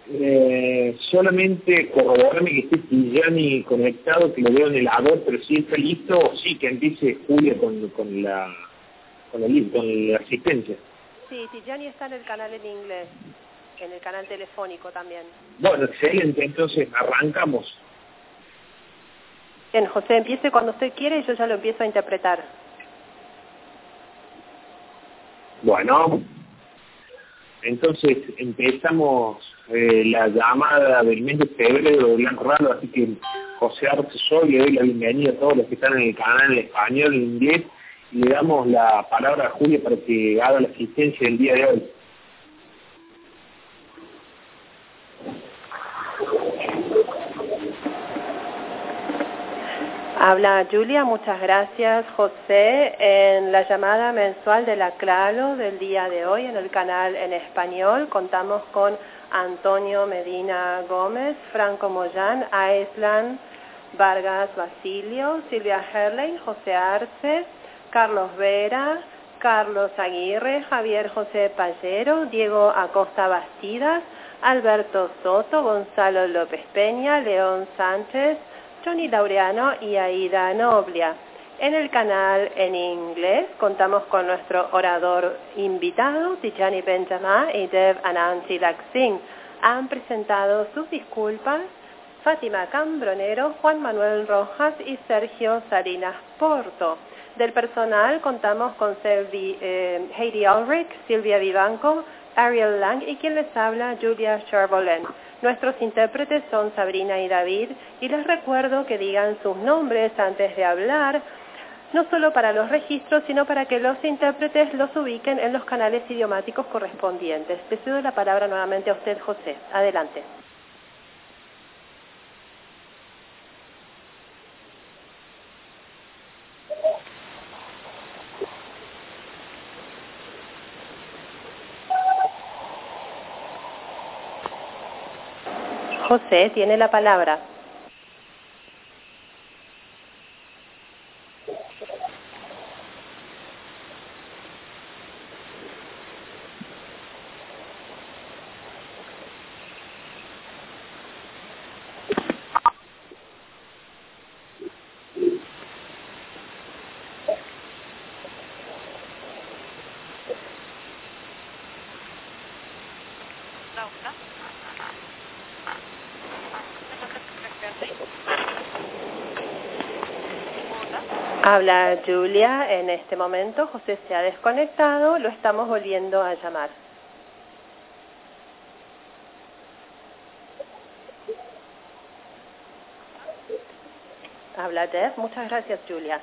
Solamente corroborarme que esté Tijani conectado, que lo veo en el ADOR, pero si está listo, sí, que empiece Julia con la asistencia. Sí, Tijani está en el canal en inglés, en el canal telefónico también. Bueno, excelente, entonces arrancamos. Bien, José, empiece cuando usted quiere y yo ya lo empiezo a interpretar. Bueno, entonces empezamos la llamada del mes de febrero de Blanco Raro, así que José Arce soy, le doy la bienvenida a todos los que están en el canal en español, en inglés, y le damos la palabra a Julia para que haga la asistencia del día de hoy. Habla Julia, muchas gracias José. En la llamada mensual de la Claro del día de hoy en el canal en español contamos con Antonio Medina Gómez, Franco Moyán, Aislan Vargas Basilio, Silvia Herley, José Arce, Carlos Vera, Carlos Aguirre, Javier José Pallero, Diego Acosta Bastidas, Alberto Soto, Gonzalo López Peña, León Sánchez, Johnny Laureano y Aida Noblia. En el canal en inglés contamos con nuestro orador invitado, Tijani Benjamin y Dev Anansi Laksingh. Han presentado sus disculpas Fátima Cambronero, Juan Manuel Rojas y Sergio Salinas Porto. Del personal contamos con Heidi Ulrich, Silvia Vivanco, Ariel Lang y quien les habla, Julia Charvolin. Nuestros intérpretes son Sabrina y David y les recuerdo que digan sus nombres antes de hablar, no solo para los registros, sino para que los intérpretes los ubiquen en los canales idiomáticos correspondientes. Le cedo la palabra nuevamente a usted, José. Adelante. José tiene la palabra. Habla Julia, en este momento José se ha desconectado, lo estamos volviendo a llamar. Habla Dev, muchas gracias Julia.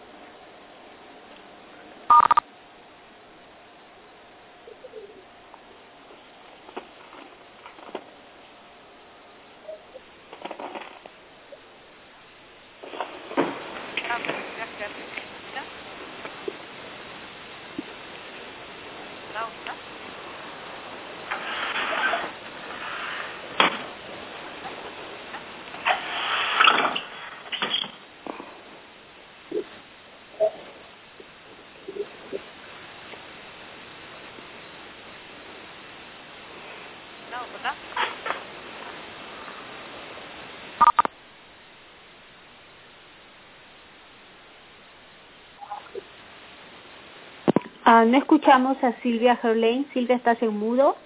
No escuchamos a Silvia Herley. Silvia, ¿estás en mudo?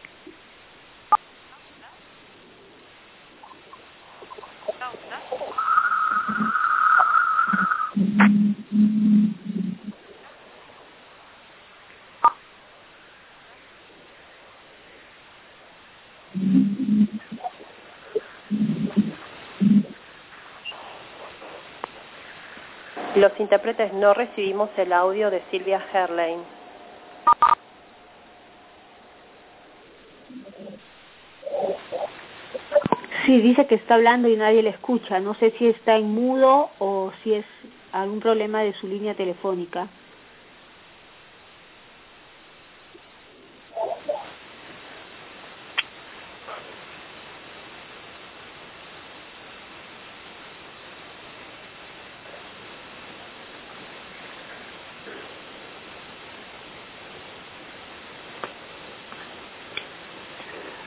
Los intérpretes no recibimos el audio de Silvia Herley. Sí, dice que está hablando y nadie le escucha. No sé si está en mudo o si es algún problema de su línea telefónica.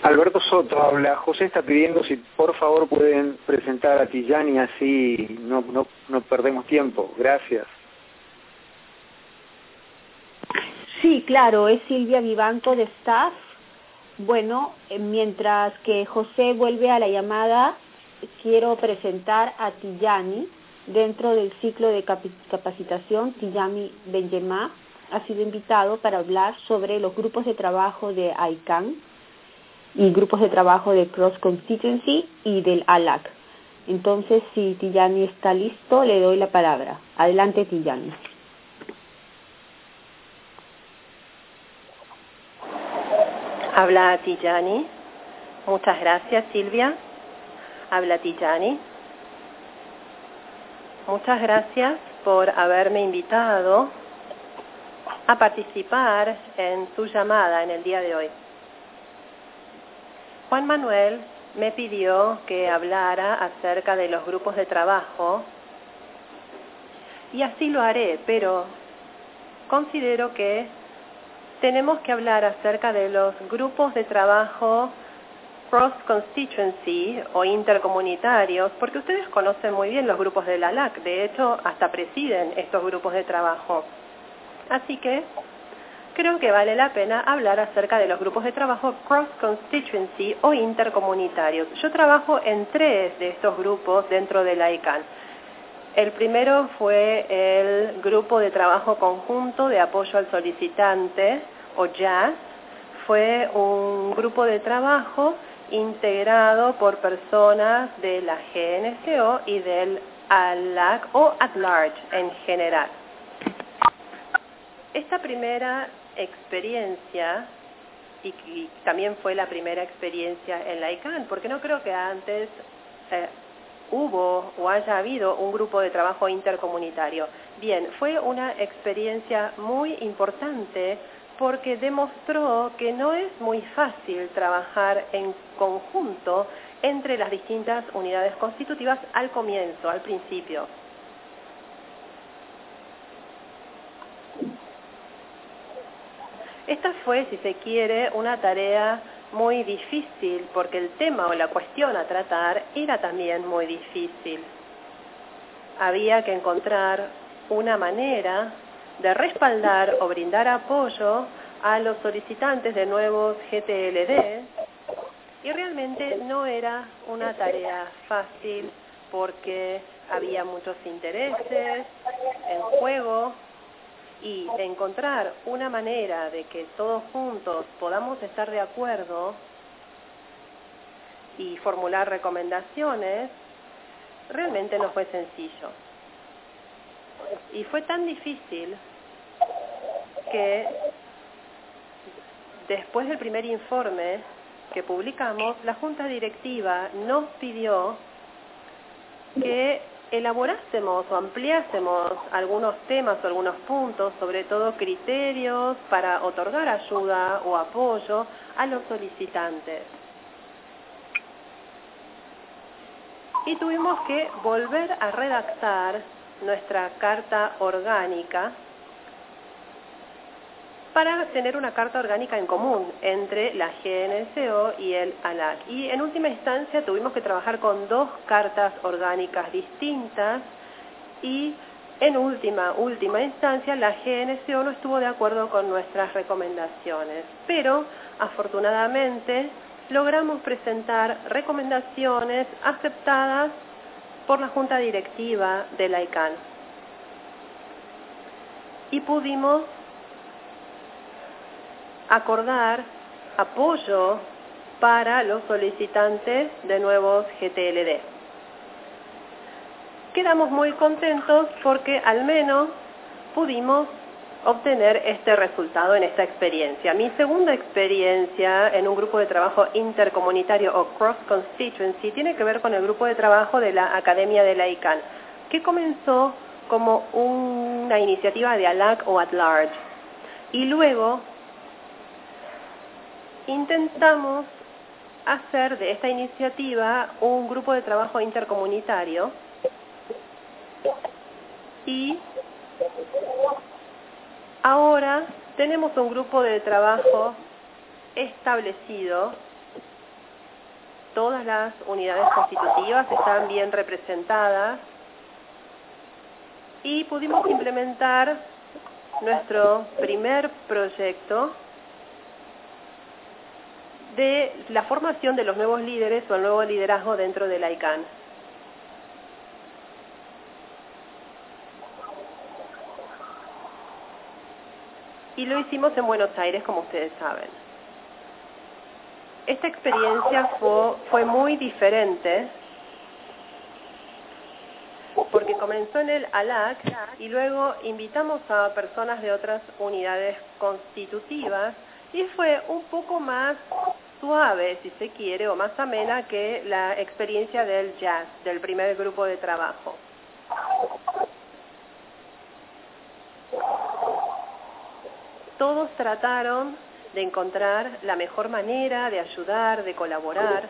Alberto Soto habla. José está pidiendo si por favor pueden presentar a Tijani, así no perdemos tiempo. Gracias. Sí, claro, es Silvia Vivanco de Staff. Bueno, mientras que José vuelve a la llamada, quiero presentar a Tijani dentro del ciclo de capacitación. Tijani Benjamá ha sido invitado para hablar sobre los grupos de trabajo de ICANN y grupos de trabajo de Cross Constituency y del ALAC. Entonces, si Tijani está listo, le doy la palabra. Adelante, Tijani. Habla Tijani. Muchas gracias, Silvia. Habla Tijani. Muchas gracias por haberme invitado a participar en su llamada en el día de hoy. Juan Manuel me pidió que hablara acerca de los grupos de trabajo y así lo haré, pero considero que tenemos que hablar acerca de los grupos de trabajo cross-constituency o intercomunitarios, porque ustedes conocen muy bien los grupos de la ALAC, de hecho hasta presiden estos grupos de trabajo. Así que creo que vale la pena hablar acerca de los grupos de trabajo cross-constituency o intercomunitarios. Yo trabajo en 3 de estos grupos dentro de la ICANN. El primero fue el Grupo de Trabajo Conjunto de Apoyo al Solicitante, o JAS. Fue un grupo de trabajo integrado por personas de la GNCO y del ALAC o at large en general. Esta primera experiencia, y también fue la primera experiencia en la ICANN, porque no creo que antes hubo o haya habido un grupo de trabajo intercomunitario. Bien, fue una experiencia muy importante porque demostró que no es muy fácil trabajar en conjunto entre las distintas unidades constitutivas al comienzo, al principio. Esta fue, si se quiere, una tarea muy difícil porque el tema o la cuestión a tratar era también muy difícil. Había que encontrar una manera de respaldar o brindar apoyo a los solicitantes de nuevos GTLD y realmente no era una tarea fácil porque había muchos intereses en juego. Y encontrar una manera de que todos juntos podamos estar de acuerdo y formular recomendaciones, realmente no fue sencillo. Y fue tan difícil que después del primer informe que publicamos, la Junta Directiva nos pidió que elaborásemos o ampliásemos algunos temas o algunos puntos, sobre todo criterios para otorgar ayuda o apoyo a los solicitantes. Y tuvimos que volver a redactar nuestra carta orgánica para tener una carta orgánica en común entre la GNCO y el ALAC. Y en última instancia tuvimos que trabajar con 2 cartas orgánicas distintas y en última instancia la GNCO no estuvo de acuerdo con nuestras recomendaciones. Pero afortunadamente logramos presentar recomendaciones aceptadas por la Junta Directiva de la ICANN. Y pudimos acordar apoyo para los solicitantes de nuevos GTLD. Quedamos muy contentos porque al menos pudimos obtener este resultado en esta experiencia. Mi segunda experiencia en un grupo de trabajo intercomunitario o cross constituency tiene que ver con el grupo de trabajo de la Academia de la ICANN, que comenzó como una iniciativa de ALAC o at large. Y luego intentamos hacer de esta iniciativa un grupo de trabajo intercomunitario y ahora tenemos un grupo de trabajo establecido todas las unidades constitutivas están bien representadas y pudimos implementar nuestro primer proyecto de la formación de los nuevos líderes o el nuevo liderazgo dentro de la ICANN. Y lo hicimos en Buenos Aires, como ustedes saben. Esta experiencia fue muy diferente porque comenzó en el ALAC y luego invitamos a personas de otras unidades constitutivas y fue un poco más suave, si se quiere, o más amena que la experiencia del jazz, del primer grupo de trabajo. Todos trataron de encontrar la mejor manera de ayudar, de colaborar,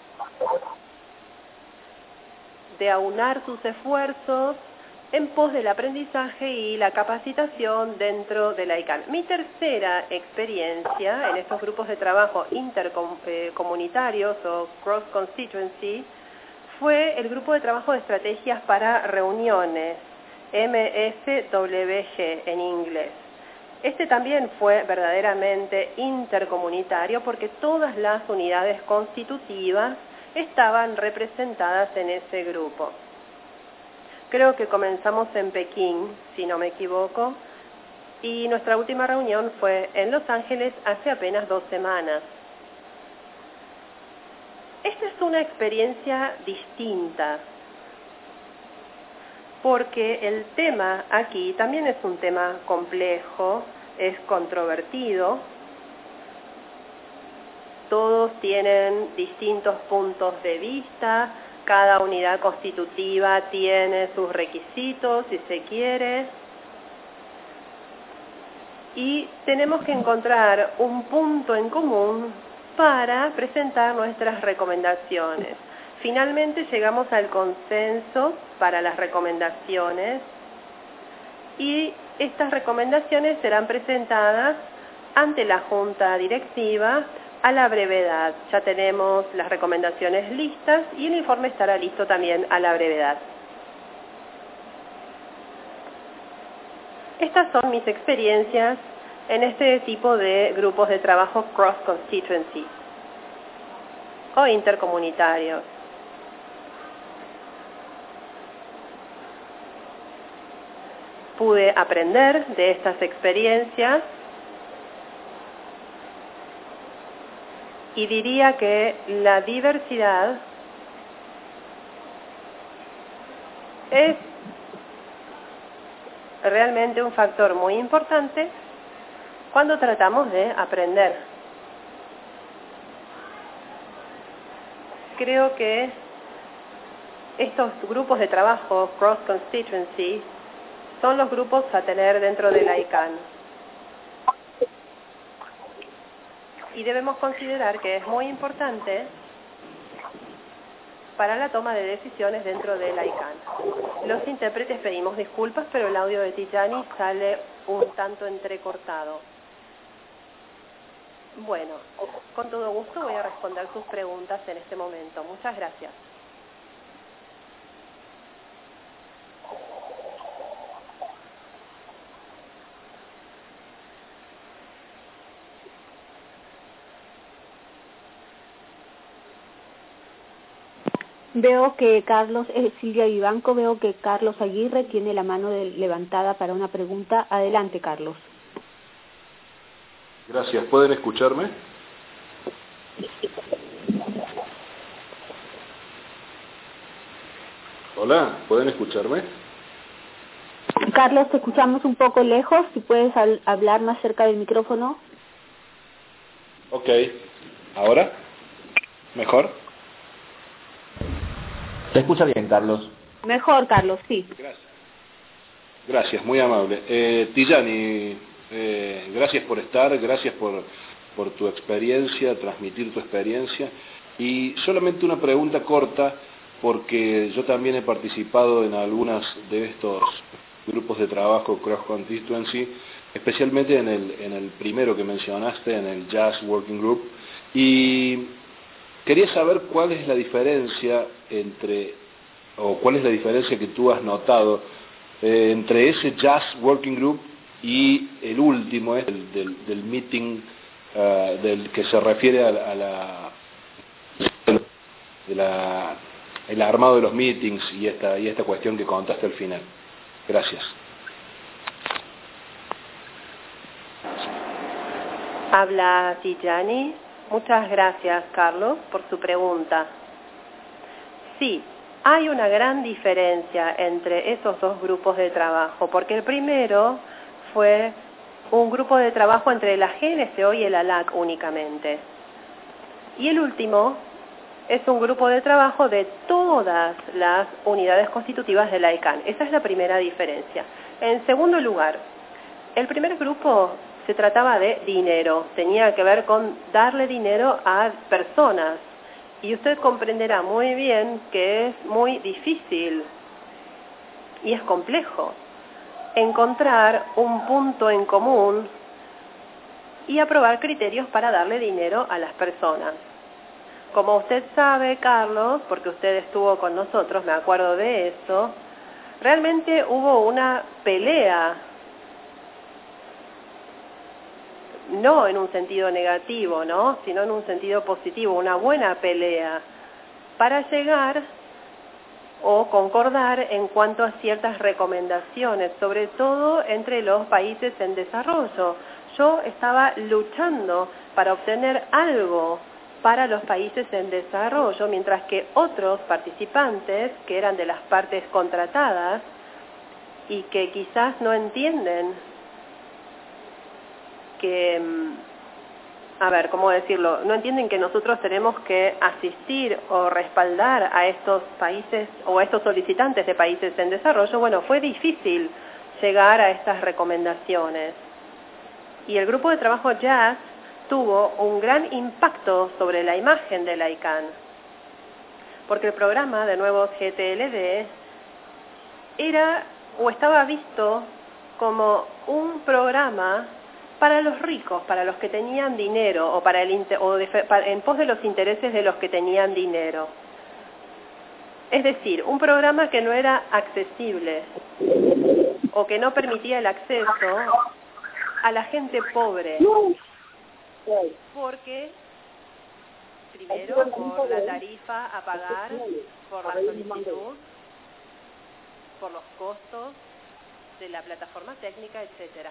de aunar sus esfuerzos en pos del aprendizaje y la capacitación dentro de la ICANN. Mi tercera experiencia en estos grupos de trabajo intercomunitarios o cross constituency fue el grupo de trabajo de estrategias para reuniones, MSWG en inglés. Este también fue verdaderamente intercomunitario porque todas las unidades constitutivas estaban representadas en ese grupo. Creo que comenzamos en Pekín, si no me equivoco, y nuestra última reunión fue en Los Ángeles hace apenas 2 semanas. Esta es una experiencia distinta, porque el tema aquí también es un tema complejo, es controvertido, todos tienen distintos puntos de vista, cada unidad constitutiva tiene sus requisitos, si se quiere, y tenemos que encontrar un punto en común para presentar nuestras recomendaciones. Finalmente llegamos al consenso para las recomendaciones y estas recomendaciones serán presentadas ante la Junta Directiva a la brevedad. Ya tenemos las recomendaciones listas y el informe estará listo también a la brevedad. Estas son mis experiencias en este tipo de grupos de trabajo cross-constituency o intercomunitarios. Pude aprender de estas experiencias y diría que la diversidad es realmente un factor muy importante cuando tratamos de aprender. Creo que estos grupos de trabajo cross-constituency son los grupos a tener dentro de la ICANN. Y debemos considerar que es muy importante para la toma de decisiones dentro de la ICANN. Los intérpretes pedimos disculpas, pero el audio de Tijani sale un tanto entrecortado. Bueno, con todo gusto voy a responder sus preguntas en este momento. Muchas gracias. Veo que Carlos, Silvia Vivanco, veo que Carlos Aguirre tiene la mano levantada para una pregunta. Adelante, Carlos. Gracias. ¿Pueden escucharme? Hola, ¿pueden escucharme? Carlos, te escuchamos un poco lejos. Si puedes hablar más cerca del micrófono. Ok. ¿Ahora? ¿Mejor? ¿Se escucha bien, Carlos? Mejor, Carlos, sí. Gracias, muy amable. Tijani, gracias por estar, gracias por tu experiencia, transmitir tu experiencia. Y solamente una pregunta corta, porque yo también he participado en algunas de estos grupos de trabajo cross constituency, especialmente en el primero que mencionaste, en el Jazz Working Group. Y quería saber cuál es la diferencia cuál es la diferencia que tú has notado entre ese Jazz Working Group y el último, del meeting, del que se refiere a el armado de los meetings y esta cuestión que contaste al final. Gracias. Habla Tijani. Muchas gracias, Carlos, por su pregunta. Sí, hay una gran diferencia entre esos dos grupos de trabajo, porque el primero fue un grupo de trabajo entre la GNSO y el ALAC únicamente. Y el último es un grupo de trabajo de todas las unidades constitutivas de la ICANN. Esa es la primera diferencia. En segundo lugar, el primer grupo se trataba de dinero, tenía que ver con darle dinero a personas. Y usted comprenderá muy bien que es muy difícil y es complejo encontrar un punto en común y aprobar criterios para darle dinero a las personas. Como usted sabe, Carlos, porque usted estuvo con nosotros, me acuerdo de eso, realmente hubo una pelea, no en un sentido negativo, ¿no?, sino en un sentido positivo, una buena pelea para llegar o concordar en cuanto a ciertas recomendaciones, sobre todo entre los países en desarrollo. Yo estaba luchando para obtener algo para los países en desarrollo, mientras que otros participantes, que eran de las partes contratadas y que quizás no entienden que, ¿cómo decirlo? No entienden que nosotros tenemos que asistir o respaldar a estos países o a estos solicitantes de países en desarrollo. Bueno, fue difícil llegar a estas recomendaciones. Y el grupo de trabajo Jazz tuvo un gran impacto sobre la imagen de la ICANN, porque el programa de nuevos GTLD era o estaba visto como un programa para los ricos, para los que tenían dinero, o en pos de los intereses de los que tenían dinero. Es decir, un programa que no era accesible o que no permitía el acceso a la gente pobre, porque primero por la tarifa a pagar, por la solicitud, por los costos de la plataforma técnica, etcétera.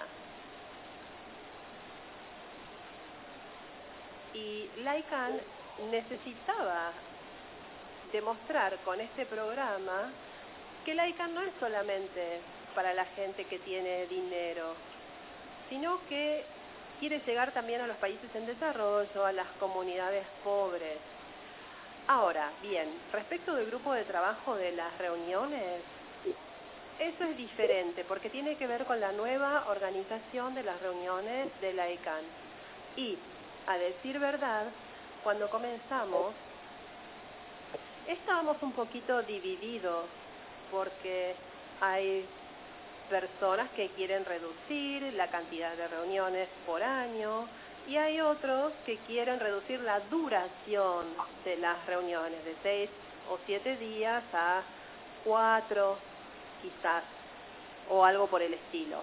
Y la ICANN necesitaba demostrar con este programa que la ICANN no es solamente para la gente que tiene dinero, sino que quiere llegar también a los países en desarrollo, a las comunidades pobres. Ahora, bien, respecto del grupo de trabajo de las reuniones, eso es diferente porque tiene que ver con la nueva organización de las reuniones de la ICANN. Y, a decir verdad, cuando comenzamos, estábamos un poquito divididos porque hay personas que quieren reducir la cantidad de reuniones por año y hay otros que quieren reducir la duración de las reuniones de 6 o 7 días a 4 quizás, o algo por el estilo.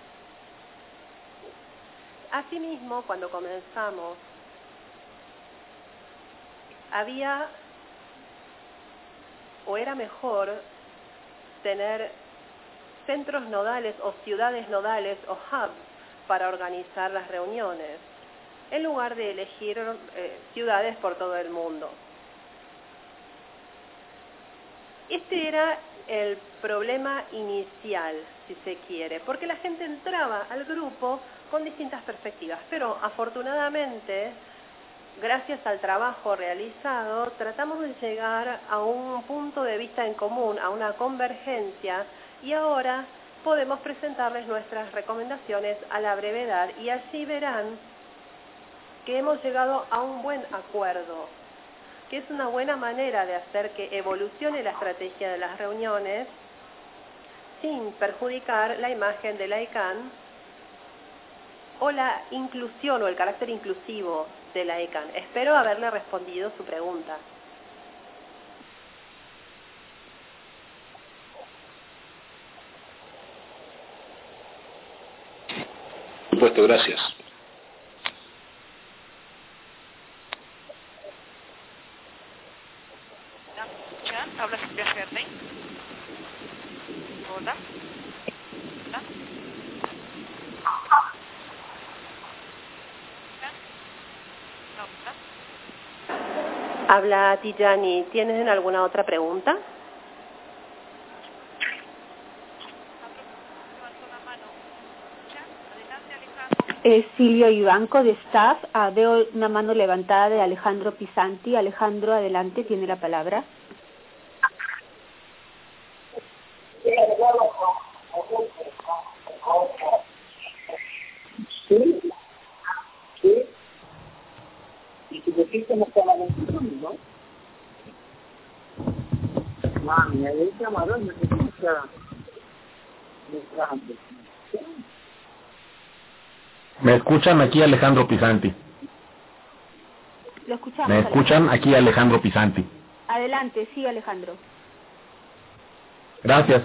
Asimismo, cuando comenzamos, había o era mejor tener centros nodales o ciudades nodales o hubs para organizar las reuniones, en lugar de elegir ciudades por todo el mundo. Este era el problema inicial, si se quiere, porque la gente entraba al grupo con distintas perspectivas, pero afortunadamente, gracias al trabajo realizado, tratamos de llegar a un punto de vista en común, a una convergencia, y ahora podemos presentarles nuestras recomendaciones a la brevedad y así verán que hemos llegado a un buen acuerdo, que es una buena manera de hacer que evolucione la estrategia de las reuniones sin perjudicar la imagen de la ICANN o la inclusión o el carácter inclusivo de la ICANN. Espero haberle respondido su pregunta. Por supuesto, gracias. Habla Silvia Ferney. Hola. Hola. Habla Tijani. ¿Tienen alguna otra pregunta? Silvio Ivanco de Staff. Veo una mano levantada de Alejandro Pisanti. Alejandro, adelante, tiene la palabra. Sí, sí. Y si decís no está la mención, ¿no? Mami, el llamador necesita nuestra atención. ¿Me escuchan aquí, Alejandro Pisanti? Lo escuchamos. ¿Me escuchan aquí, Alejandro Pisanti? Adelante, sí, Alejandro. Gracias.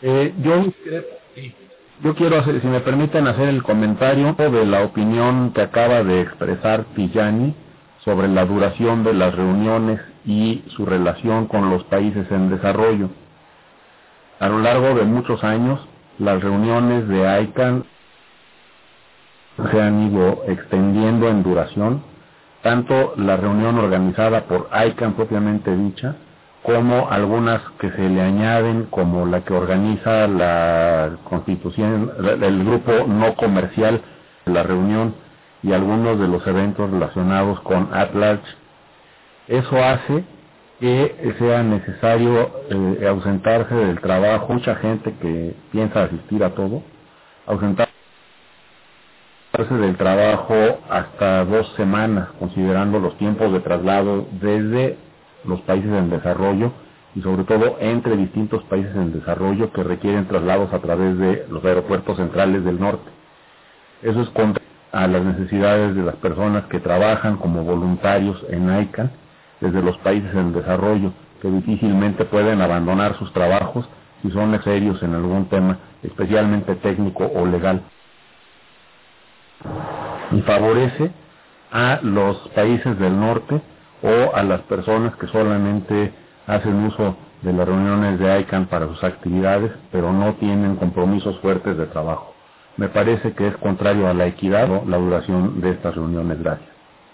Yo quiero hacer, si me permiten, hacer el comentario de la opinión que acaba de expresar Tijani sobre la duración de las reuniones y su relación con los países en desarrollo. A lo largo de muchos años, las reuniones de ICANN se han ido extendiendo en duración, tanto la reunión organizada por ICANN propiamente dicha, como algunas que se le añaden, como la que organiza la Constitución, el grupo no comercial de la reunión y algunos de los eventos relacionados con @large. Eso hace que sea necesario ausentarse del trabajo. Mucha gente que piensa asistir a todo, ausentarse del trabajo hasta 2 semanas, considerando los tiempos de traslado desde los países en desarrollo y sobre todo entre distintos países en desarrollo que requieren traslados a través de los aeropuertos centrales del norte. Eso es contra a las necesidades de las personas que trabajan como voluntarios en ICANN desde los países en desarrollo, que difícilmente pueden abandonar sus trabajos si son serios en algún tema, especialmente técnico o legal. Y favorece a los países del norte o a las personas que solamente hacen uso de las reuniones de ICANN para sus actividades, pero no tienen compromisos fuertes de trabajo. Me parece que es contrario a la equidad o la duración de estas reuniones. Gracias.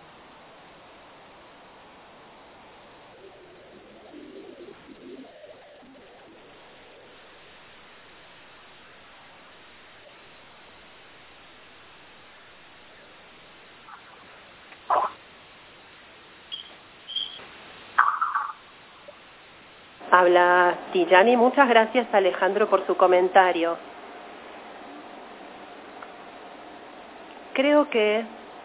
Habla Tijani. Muchas gracias, Alejandro, por su comentario. Creo que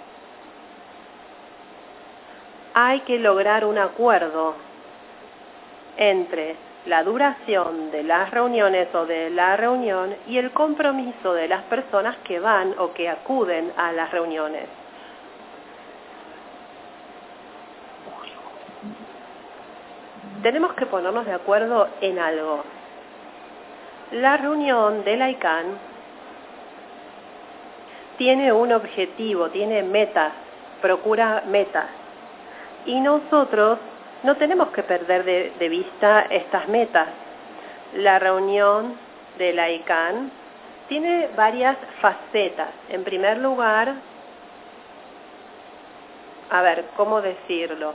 hay que lograr un acuerdo entre la duración de las reuniones o de la reunión y el compromiso de las personas que van o que acuden a las reuniones. Tenemos que ponernos de acuerdo en algo. La reunión de la ICANN tiene un objetivo, tiene metas, procura metas. Y nosotros no tenemos que perder de vista estas metas. La reunión de la ICANN tiene varias facetas. En primer lugar, ¿cómo decirlo?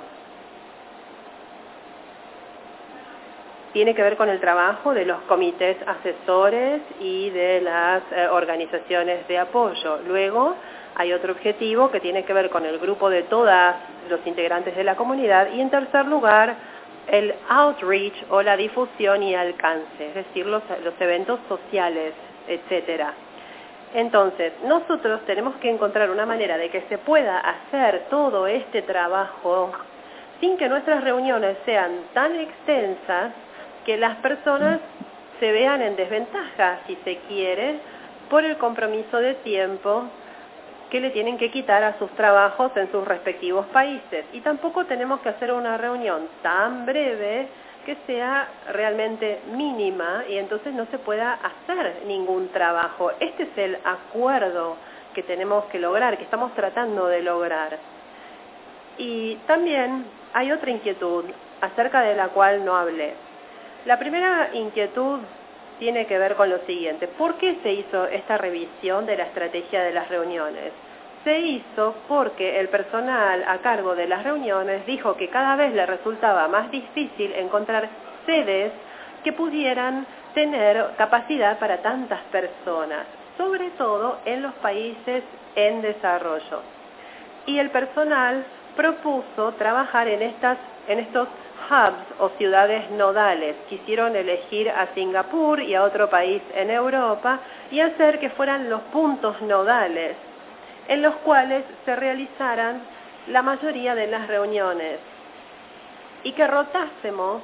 Tiene que ver con el trabajo de los comités asesores y de las organizaciones de apoyo. Luego hay otro objetivo que tiene que ver con el grupo de todos los integrantes de la comunidad. Y en tercer lugar, el outreach o la difusión y alcance, es decir, los eventos sociales, etcétera. Entonces, nosotros tenemos que encontrar una manera de que se pueda hacer todo este trabajo sin que nuestras reuniones sean tan extensas que las personas se vean en desventaja, si se quiere, por el compromiso de tiempo que le tienen que quitar a sus trabajos en sus respectivos países. Y tampoco tenemos que hacer una reunión tan breve que sea realmente mínima y entonces no se pueda hacer ningún trabajo. Este es el acuerdo que tenemos que lograr, que estamos tratando de lograr. Y también hay otra inquietud acerca de la cual no hablé. La primera inquietud tiene que ver con lo siguiente. ¿Por qué se hizo esta revisión de la estrategia de las reuniones? Se hizo porque el personal a cargo de las reuniones dijo que cada vez le resultaba más difícil encontrar sedes que pudieran tener capacidad para tantas personas, sobre todo en los países en desarrollo. Y el personal propuso trabajar en estos hubs o ciudades nodales. Quisieron elegir a Singapur y a otro país en Europa y hacer que fueran los puntos nodales en los cuales se realizaran la mayoría de las reuniones y que rotásemos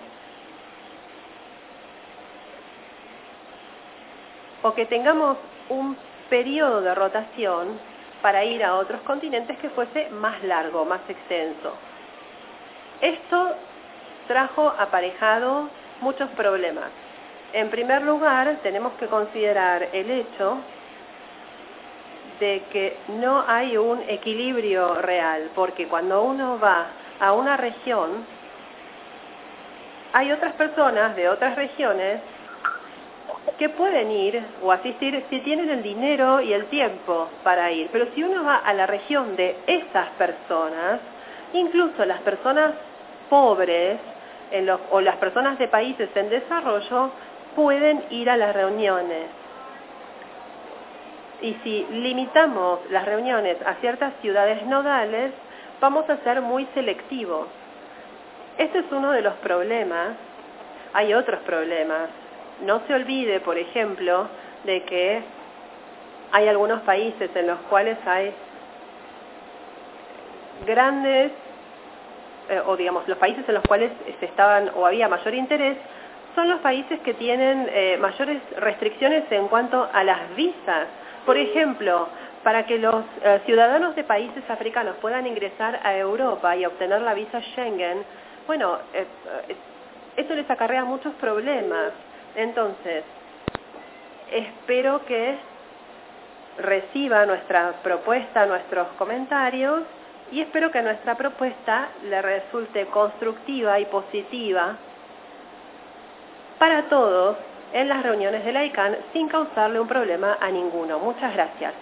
o que tengamos un periodo de rotación para ir a otros continentes que fuese más largo, más extenso. Esto trajo aparejado muchos problemas. En primer lugar, tenemos que considerar el hecho de que no hay un equilibrio real, porque cuando uno va a una región, hay otras personas de otras regiones que pueden ir o asistir si tienen el dinero y el tiempo para ir. Pero si uno va a la región de esas personas, incluso las personas pobres o las personas de países en desarrollo pueden ir a las reuniones. Y si limitamos las reuniones a ciertas ciudades nodales, vamos a ser muy selectivos. Este es uno de los problemas. Hay otros problemas. No se olvide, por ejemplo, de que hay algunos países en los cuales hay grandes, o digamos, los países en los cuales había mayor interés, son los países que tienen mayores restricciones en cuanto a las visas. Por ejemplo, para que los ciudadanos de países africanos puedan ingresar a Europa y obtener la visa Schengen, bueno, eso les acarrea muchos problemas. Entonces, espero que reciba nuestra propuesta, nuestros comentarios, y espero que nuestra propuesta le resulte constructiva y positiva para todos en las reuniones de la ICANN sin causarle un problema a ninguno. Muchas gracias.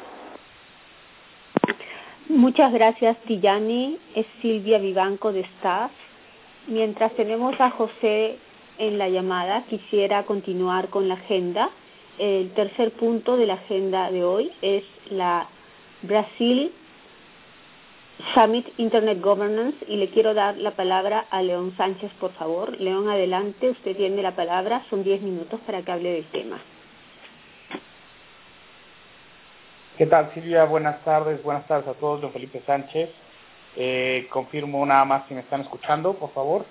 Muchas gracias, Tijani. Es Silvia Vivanco de Staff. Mientras tenemos a José en la llamada, quisiera continuar con la agenda. El tercer punto de la agenda de hoy es la Brasil Summit Internet Governance y le quiero dar la palabra a León Sánchez, por favor. León, adelante, usted tiene la palabra. Son 10 minutos para que hable del tema. ¿Qué tal, Silvia? Buenas tardes a todos. Don Felipe Sánchez. Confirmo nada más si me están escuchando, por favor.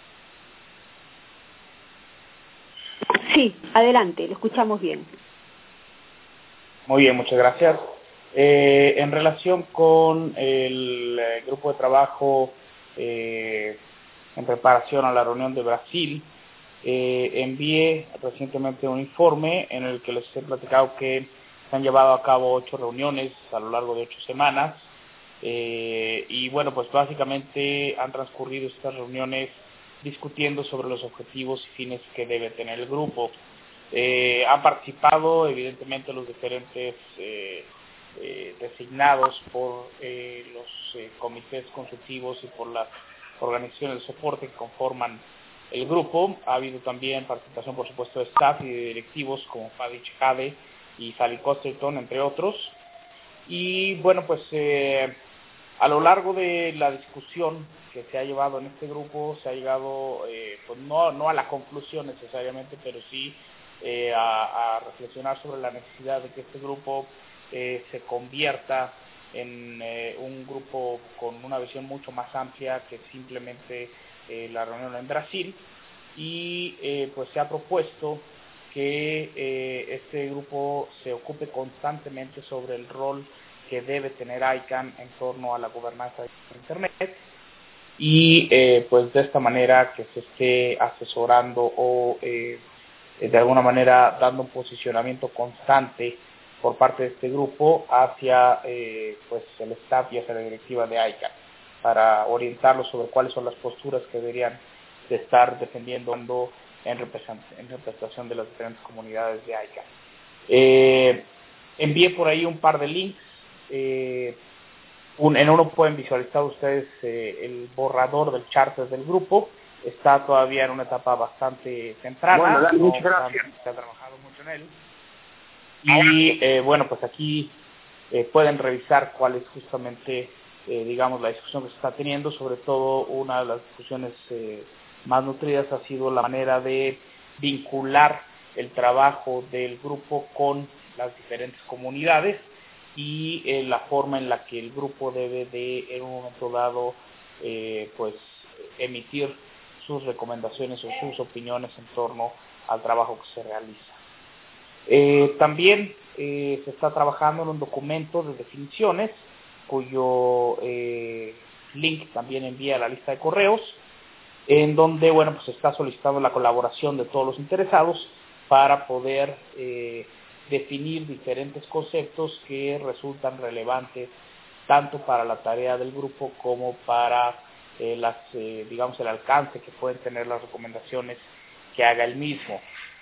Sí, adelante, lo escuchamos bien. Muy bien, muchas gracias. En relación con el grupo de trabajo en preparación a la reunión de Brasil, envié recientemente un informe en el que les he platicado que se han llevado a cabo 8 reuniones a lo largo de 8 semanas y bueno, pues básicamente han transcurrido estas reuniones discutiendo sobre los objetivos y fines que debe tener el grupo. Han participado evidentemente los diferentes designados por los comités consultivos y por las organizaciones de soporte que conforman el grupo. Ha habido también participación, por supuesto, de staff y de directivos como Fadi Chejade y Sally Costerton, entre otros. Y bueno, pues a lo largo de la discusión que se ha llevado en este grupo, se ha llegado, pues no a la conclusión necesariamente, pero sí a reflexionar sobre la necesidad de que este grupo se convierta en un grupo con una visión mucho más amplia que simplemente la reunión en Brasil, y pues se ha propuesto que este grupo se ocupe constantemente sobre el rol que debe tener ICANN en torno a la gobernanza de Internet, y pues de esta manera que se esté asesorando o de alguna manera dando un posicionamiento constante por parte de este grupo hacia pues el staff y hacia la directiva de ICANN, para orientarlos sobre cuáles son las posturas que deberían de estar defendiendo en representación de las diferentes comunidades de ICANN. Envié por ahí un par de links. En uno pueden visualizar ustedes el borrador del charter del grupo. Está todavía en una etapa bastante temprana. Bueno, dale, no muchas gracias. se ha trabajado mucho en él. Y bueno, pues aquí pueden revisar cuál es justamente, digamos, la discusión que se está teniendo. Sobre todo, una de las discusiones más nutridas ha sido la manera de vincular el trabajo del grupo con las diferentes comunidades y la forma en la que el grupo debe de, en un momento dado, pues emitir sus recomendaciones o sus opiniones en torno al trabajo que se realiza. También se está trabajando en un documento de definiciones cuyo link también envía a la lista de correos, en donde, bueno, pues se está solicitando la colaboración de todos los interesados para poder definir diferentes conceptos que resultan relevantes tanto para la tarea del grupo como para digamos, el alcance que pueden tener las recomendaciones que haga el mismo.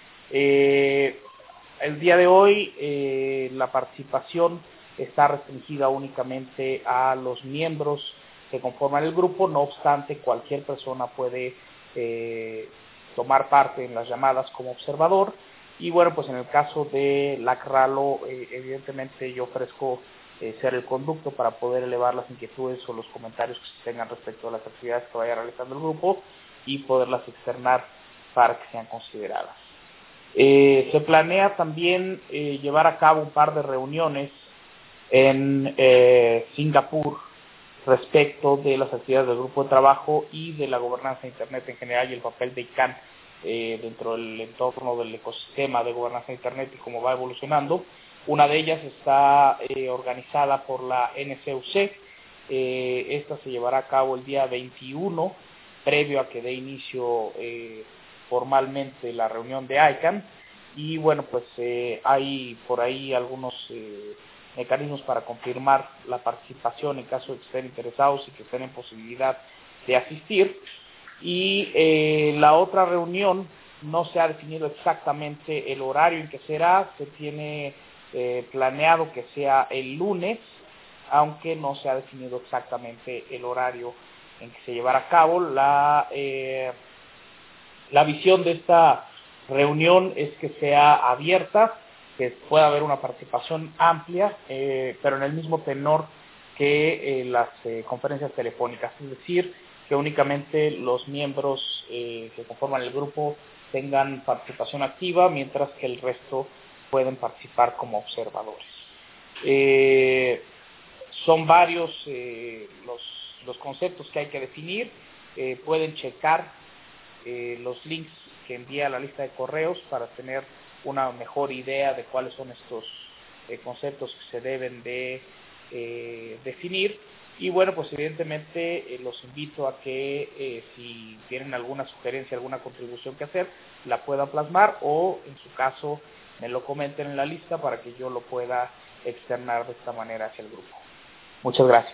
El día de hoy la participación está restringida únicamente a los miembros que conforman el grupo. No obstante, cualquier persona puede tomar parte en las llamadas como observador. Y bueno, pues en el caso de LACRALO, evidentemente yo ofrezco ser el conducto para poder elevar las inquietudes o los comentarios que se tengan respecto a las actividades que vaya realizando el grupo y poderlas externar para que sean consideradas. Se planea también llevar a cabo un par de reuniones en Singapur respecto de las actividades del grupo de trabajo y de la gobernanza de Internet en general y el papel de ICANN dentro del entorno del ecosistema de gobernanza de Internet y cómo va evolucionando. Una de ellas está organizada por la NCUC. Esta se llevará a cabo el día 21, previo a que dé inicio formalmente la reunión de ICANN. Y bueno, pues hay por ahí algunos mecanismos para confirmar la participación en caso de que estén interesados y que estén en posibilidad de asistir. Y la otra reunión no se ha definido exactamente el horario en que será. Se tiene planeado que sea el lunes, aunque no se ha definido exactamente el horario en que se llevará a cabo. La visión de esta reunión es que sea abierta, que pueda haber una participación amplia, pero en el mismo tenor que las conferencias telefónicas, es decir, que únicamente los miembros que conforman el grupo tengan participación activa, mientras que el resto pueden participar como observadores. Son varios los conceptos que hay que definir. Pueden checar los links que envía a la lista de correos para tener una mejor idea de cuáles son estos conceptos que se deben de definir. Y bueno, pues evidentemente los invito a que si tienen alguna sugerencia, alguna contribución que hacer, la puedan plasmar o en su caso me lo comenten en la lista para que yo lo pueda externar de esta manera hacia el grupo. Muchas gracias.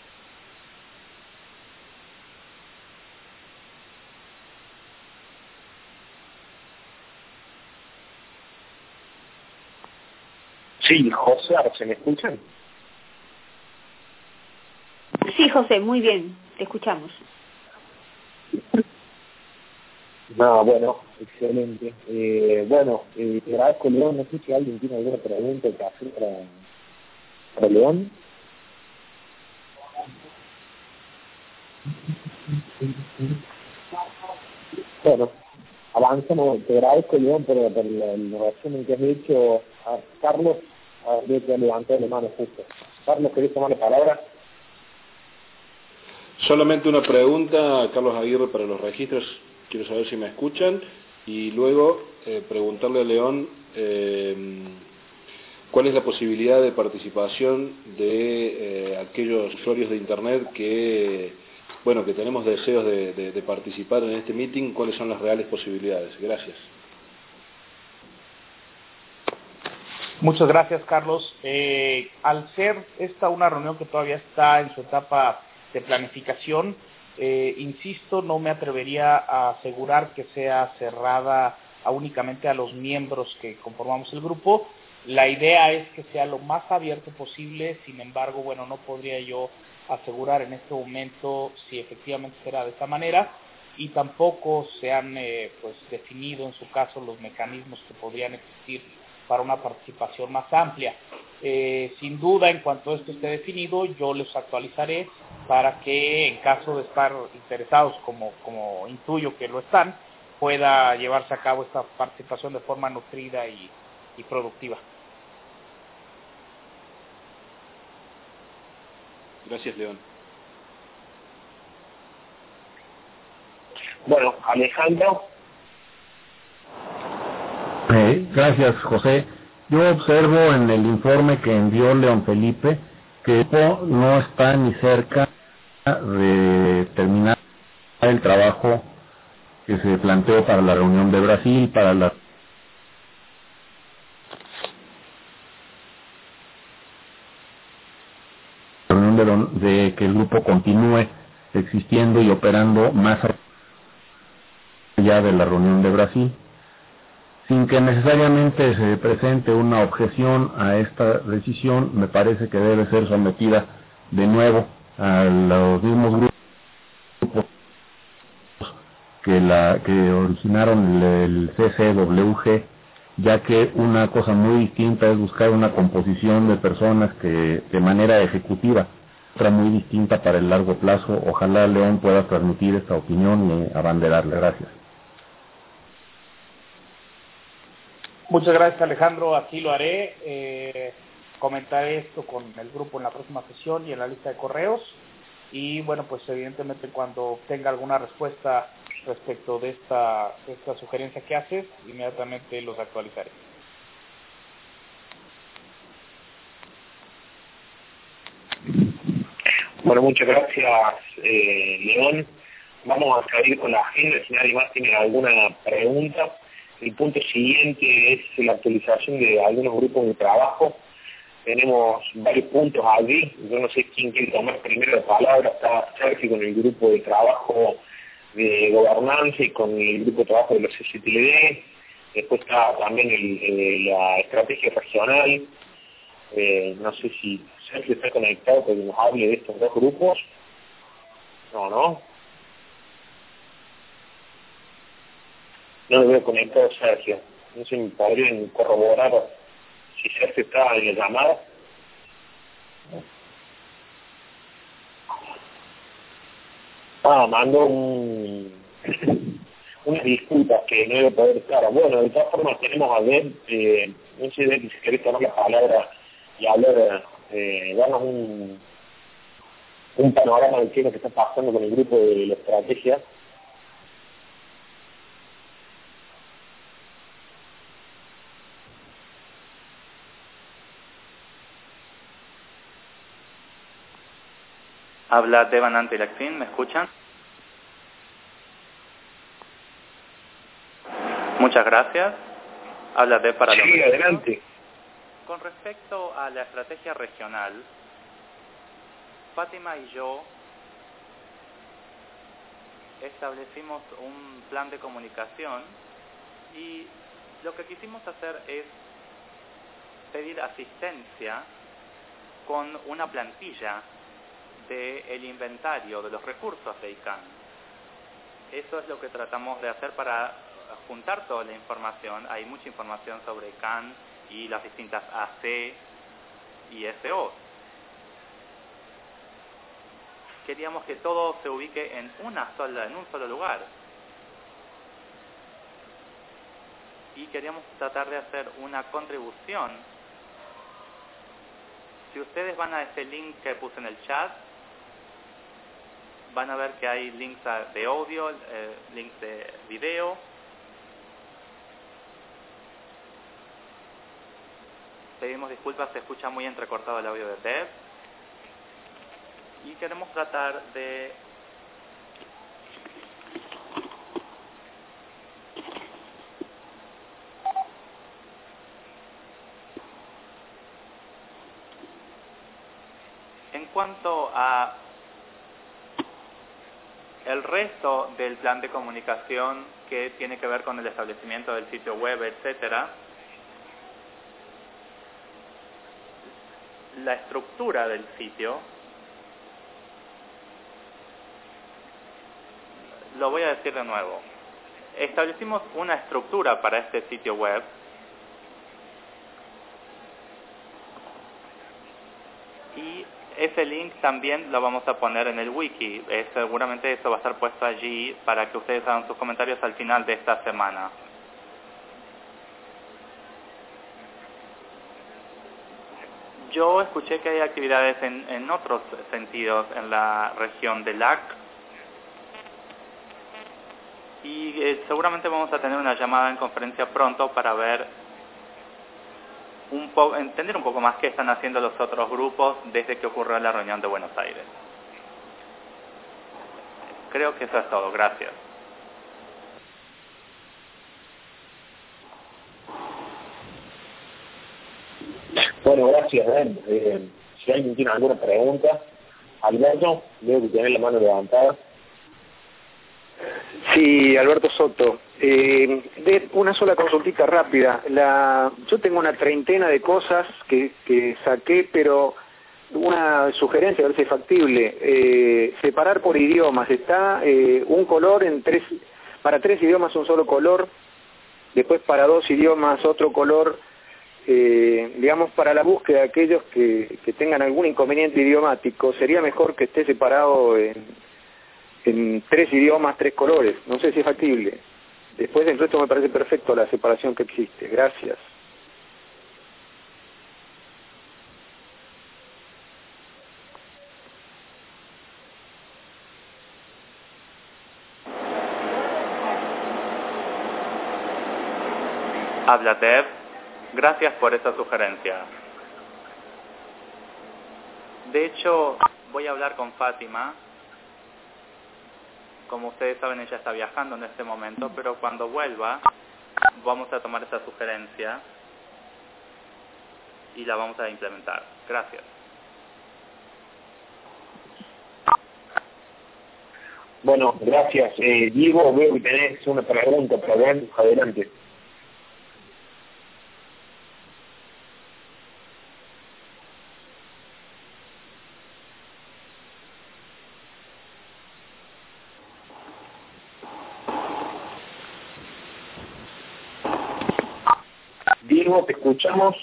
Sí, José, ¿se me escuchan? Sí, José, muy bien, te escuchamos. No, bueno, excelente. Te agradezco, León. No sé si alguien tiene alguna pregunta que hacer para León. Bueno, avanzamos. Te agradezco, León, por el resumen que has hecho. Carlos, yo te levanté la mano justo. Carlos, ¿querés tomar la palabra? Solamente una pregunta, Carlos Aguirre, para los registros. Quiero saber si me escuchan. Y luego preguntarle a León ¿cuál es la posibilidad de participación de aquellos usuarios de Internet que tenemos deseos de participar en este meeting? ¿Cuáles son las reales posibilidades? Gracias. Muchas gracias, Carlos. Al ser esta una reunión que todavía está en su etapa de planificación, insisto, no me atrevería a asegurar que sea cerrada únicamente a los miembros que conformamos el grupo. La idea es que sea lo más abierto posible, sin embargo, no podría yo asegurar en este momento si efectivamente será de esta manera, y tampoco se han definido en su caso los mecanismos que podrían existir para una participación más amplia. Sin duda, en cuanto esto esté definido, yo les actualizaré para que, en caso de estar interesados, como intuyo que lo están, pueda llevarse a cabo esta participación de forma nutrida y productiva. Gracias, León. Bueno, Alejandro. Gracias, José. Yo observo en el informe que envió León Felipe que el grupo no está ni cerca de terminar el trabajo que se planteó para la reunión de Brasil, para la reunión de que el grupo continúe existiendo y operando más allá de la reunión de Brasil, sin que necesariamente se presente una objeción a esta decisión. Me parece que debe ser sometida de nuevo a los mismos grupos que originaron el CCWG, ya que una cosa muy distinta es buscar una composición de personas que de manera ejecutiva, otra muy distinta para el largo plazo. Ojalá León pueda transmitir esta opinión y abanderarle. Gracias. Muchas gracias, Alejandro. Así lo haré. Comentaré esto con el grupo en la próxima sesión y en la lista de correos. Y evidentemente cuando tenga alguna respuesta respecto de esta sugerencia que haces, inmediatamente los actualizaré. Bueno, muchas gracias, León. Vamos a seguir con la agenda, si nadie más tiene alguna pregunta. El punto siguiente es la actualización de algunos grupos de trabajo. Tenemos varios puntos allí. Yo no sé quién quiere tomar primero la palabra. Está Sergio con el grupo de trabajo de gobernanza y con el grupo de trabajo de los CCTLD. Después está también la estrategia regional. No sé si Sergio está conectado para que nos hable de estos dos grupos. No lo veo conectado, Sergio. No sé si me podrían corroborar si Sergio está en la llamada. Mando unas disculpas que no iba a poder estar. Bueno, de todas formas tenemos a ver, no sé si querés tomar la palabra y hablar, darnos un panorama de qué es lo que está pasando con el grupo de la estrategia. Habla Devanante Laxin, ¿me escuchan? Muchas gracias. Habla de para Sí, adelante. Con respecto a la estrategia regional, Fátima y yo establecimos un plan de comunicación y lo que quisimos hacer es pedir asistencia con una plantilla del inventario de los recursos de ICANN. Eso es lo que tratamos de hacer para juntar toda la información. Hay mucha información sobre ICANN y las distintas AC y SO. Queríamos que todo se ubique en un solo lugar. Y queríamos tratar de hacer una contribución. Si ustedes van a ese link que puse en el chat, van a ver que hay links de audio, links de video. pedimos disculpas, se escucha muy entrecortado el audio de Dev. Y queremos tratar de en cuanto a el resto del plan de comunicación que tiene que ver con el establecimiento del sitio web, etcétera, la estructura del sitio, lo voy a decir de nuevo. Establecimos una estructura para este sitio web y ese link también lo vamos a poner en el wiki. Seguramente eso va a estar puesto allí para que ustedes hagan sus comentarios al final de esta semana. Yo escuché que hay actividades en otros sentidos en la región de LAC y seguramente vamos a tener una llamada en conferencia pronto para ver entender un poco más qué están haciendo los otros grupos desde que ocurrió la reunión de Buenos Aires. Creo que eso es todo. Gracias. Bueno, gracias, Ben. Si alguien tiene alguna pregunta, Alberto, veo que tiene la mano levantada. Sí, Alberto Soto. De una sola consultita rápida. Yo tengo una treintena de cosas que saqué, pero una sugerencia, a ver si es factible. Separar por idiomas. Está un color para 3 idiomas un solo color, después para 2 idiomas otro color, digamos para la búsqueda de aquellos que tengan algún inconveniente idiomático. Sería mejor que esté separado en 3 idiomas, 3 colores. No sé si es factible. Después del resto me parece perfecto la separación que existe. Gracias. Habla Dev. Gracias por esa sugerencia. De hecho, voy a hablar con Fátima. Como ustedes saben, ella está viajando en este momento, pero cuando vuelva vamos a tomar esa sugerencia y la vamos a implementar. Gracias. Bueno, gracias. Diego, veo que tenés una pregunta para ver. Adelante. Diego, te escuchamos.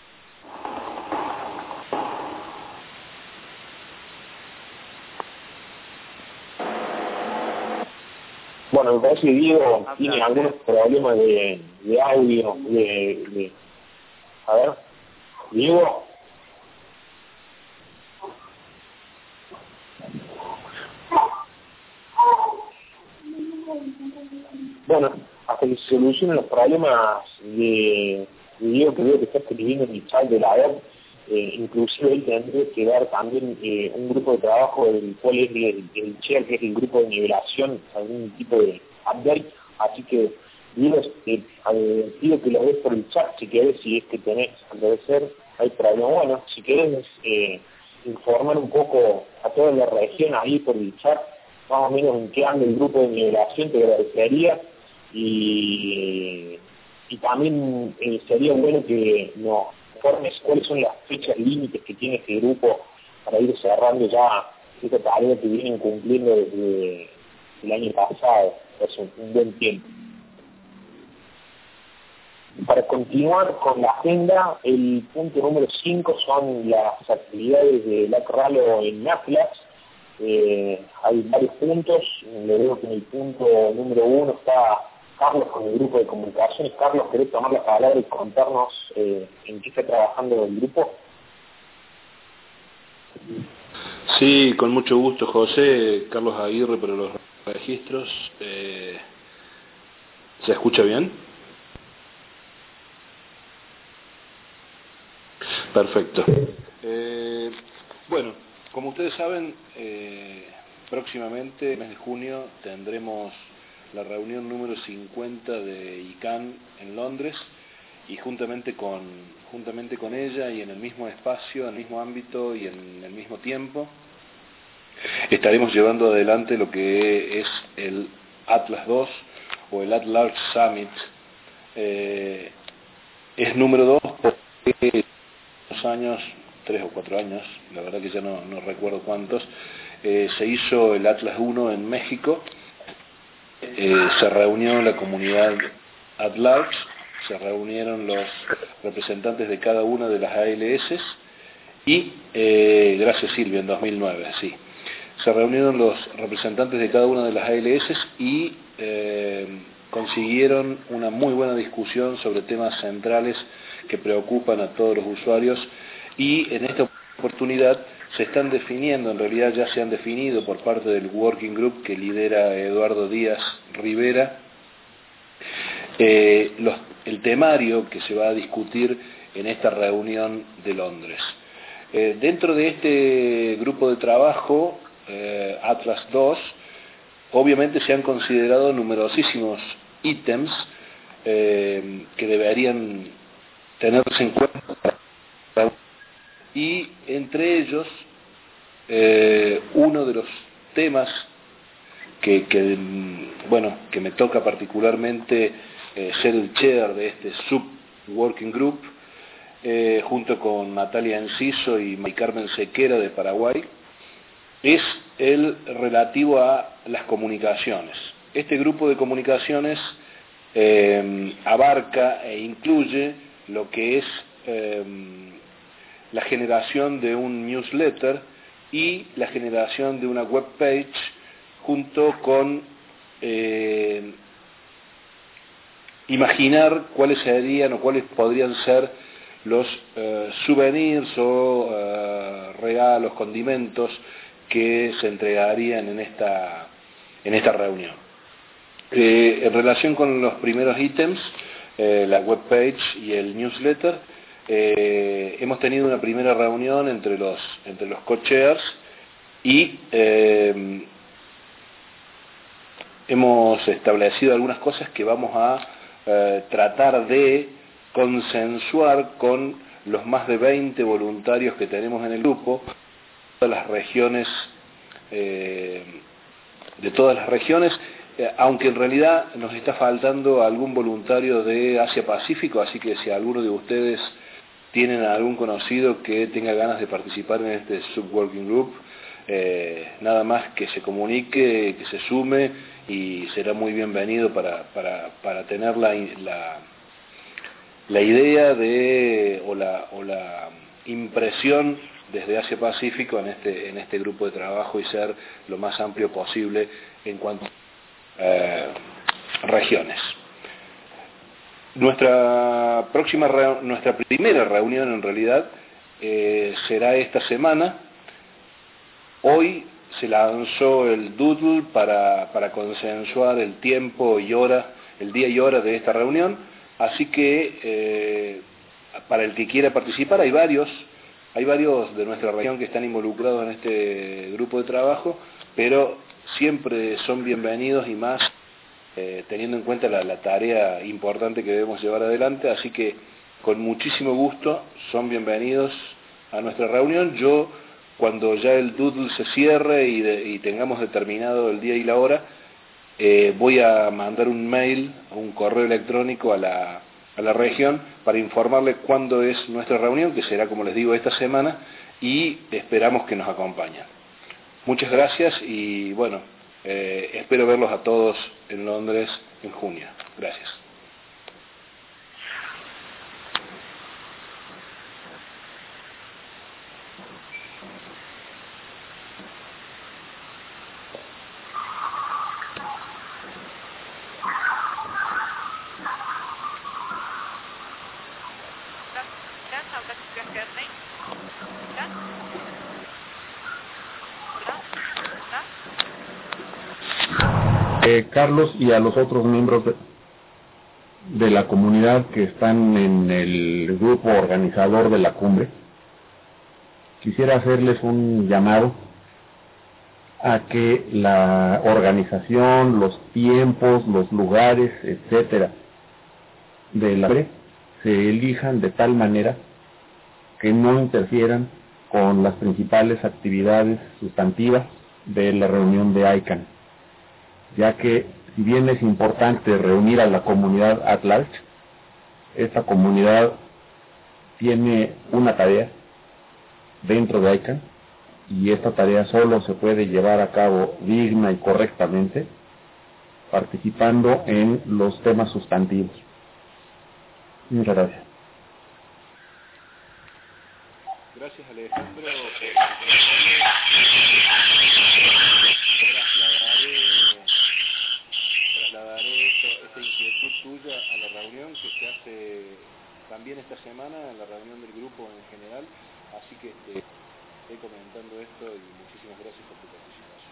Bueno, me parece que Diego tiene algunos problemas de audio, A ver, Diego. Bueno, hasta que se solucionen los problemas de Diego, que veo que está escribiendo en el chat de la web, inclusive él tendría que dar también un grupo de trabajo del cual es el chair, que es el grupo de nivelación, algún tipo de update. Así que Diego, pido que lo ves por el chat si querés, si es que tenés, debe ser, hay problema. Bueno, si querés informar un poco a toda la región ahí por el chat, más o menos en qué anda el grupo de nivelación, te agradecería. Y también sería bueno que nos informes cuáles son las fechas límites que tiene este grupo para ir cerrando ya esta tarea que vienen cumpliendo desde el año pasado. Es un buen tiempo. Para continuar con la agenda, el punto número 5 son las actividades de LAC Ralo en Atlas. Hay varios puntos. Le veo que en el punto número 1 está Carlos con el grupo de comunicaciones. Carlos, ¿querés tomar la palabra y contarnos en qué está trabajando el grupo? Sí, con mucho gusto, José. Carlos Aguirre para los registros. ¿Se escucha bien? Perfecto. Bueno, como ustedes saben, próximamente, en el mes de junio, tendremos la reunión número 50 de ICANN en Londres, y juntamente con ella y en el mismo espacio, en el mismo ámbito y en el mismo tiempo, estaremos llevando adelante lo que es el Atlas II o el At-Large Summit. Es número 2 porque 3 o 4 años, la verdad que ya no recuerdo cuántos, se hizo el Atlas 1 en México, se reunió la comunidad At-Large, se reunieron los representantes de cada una de las ALS y, gracias Silvia, en 2009, sí, se reunieron los representantes de cada una de las ALS y consiguieron una muy buena discusión sobre temas centrales que preocupan a todos los usuarios, y en esta oportunidad se están definiendo, en realidad ya se han definido por parte del Working Group que lidera Eduardo Díaz Rivera, el temario que se va a discutir en esta reunión de Londres. Dentro de este grupo de trabajo, Atlas II, obviamente se han considerado numerosísimos ítems que deberían tenerse en cuenta, y entre ellos uno de los temas que me toca particularmente ser el chair de este sub-working group, junto con Natalia Enciso y Mari Carmen Sequera de Paraguay, es el relativo a las comunicaciones. Este grupo de comunicaciones abarca e incluye lo que es la generación de un newsletter y la generación de una web page, junto con imaginar cuáles serían o cuáles podrían ser los souvenirs o regalos, condimentos que se entregarían en esta reunión. En relación con los primeros ítems, la web page y el newsletter, hemos tenido una primera reunión entre los co-chairs y hemos establecido algunas cosas que vamos a tratar de consensuar con los más de 20 voluntarios que tenemos en el grupo, de las regiones, aunque en realidad nos está faltando algún voluntario de Asia Pacífico, así que si alguno de ustedes tienen algún conocido que tenga ganas de participar en este subworking group, nada más que se comunique, que se sume, y será muy bienvenido para tener la idea o la impresión desde Asia Pacífico en este grupo de trabajo, y ser lo más amplio posible en cuanto a regiones. Nuestra primera reunión en realidad será esta semana. Hoy se lanzó el doodle para consensuar el tiempo y hora, el día y hora de esta reunión, así que para el que quiera participar, hay varios de nuestra región que están involucrados en este grupo de trabajo, pero siempre son bienvenidos, y más teniendo en cuenta la tarea importante que debemos llevar adelante, así que con muchísimo gusto son bienvenidos a nuestra reunión. Yo, cuando ya el doodle se cierre y tengamos determinado el día y la hora, voy a mandar un mail, un correo electrónico a la región para informarle cuándo es nuestra reunión, que será, como les digo, esta semana, y esperamos que nos acompañen. Muchas gracias y bueno, espero verlos a todos en Londres en junio. Gracias. Carlos, y a los otros miembros de la comunidad que están en el grupo organizador de la cumbre, quisiera hacerles un llamado a que la organización, los tiempos, los lugares, etcétera, de la se elijan de tal manera que no interfieran con las principales actividades sustantivas de la reunión de ICANN, ya que si bien es importante reunir a la comunidad at large, esta comunidad tiene una tarea dentro de ICANN, y esta tarea solo se puede llevar a cabo digna y correctamente participando en los temas sustantivos. Muchas gracias. Gracias, Alejandro. Trasladaré esta inquietud tuya a la reunión que se hace también esta semana, en la reunión del grupo en general, así que estoy comentando esto y muchísimas gracias por tu participación.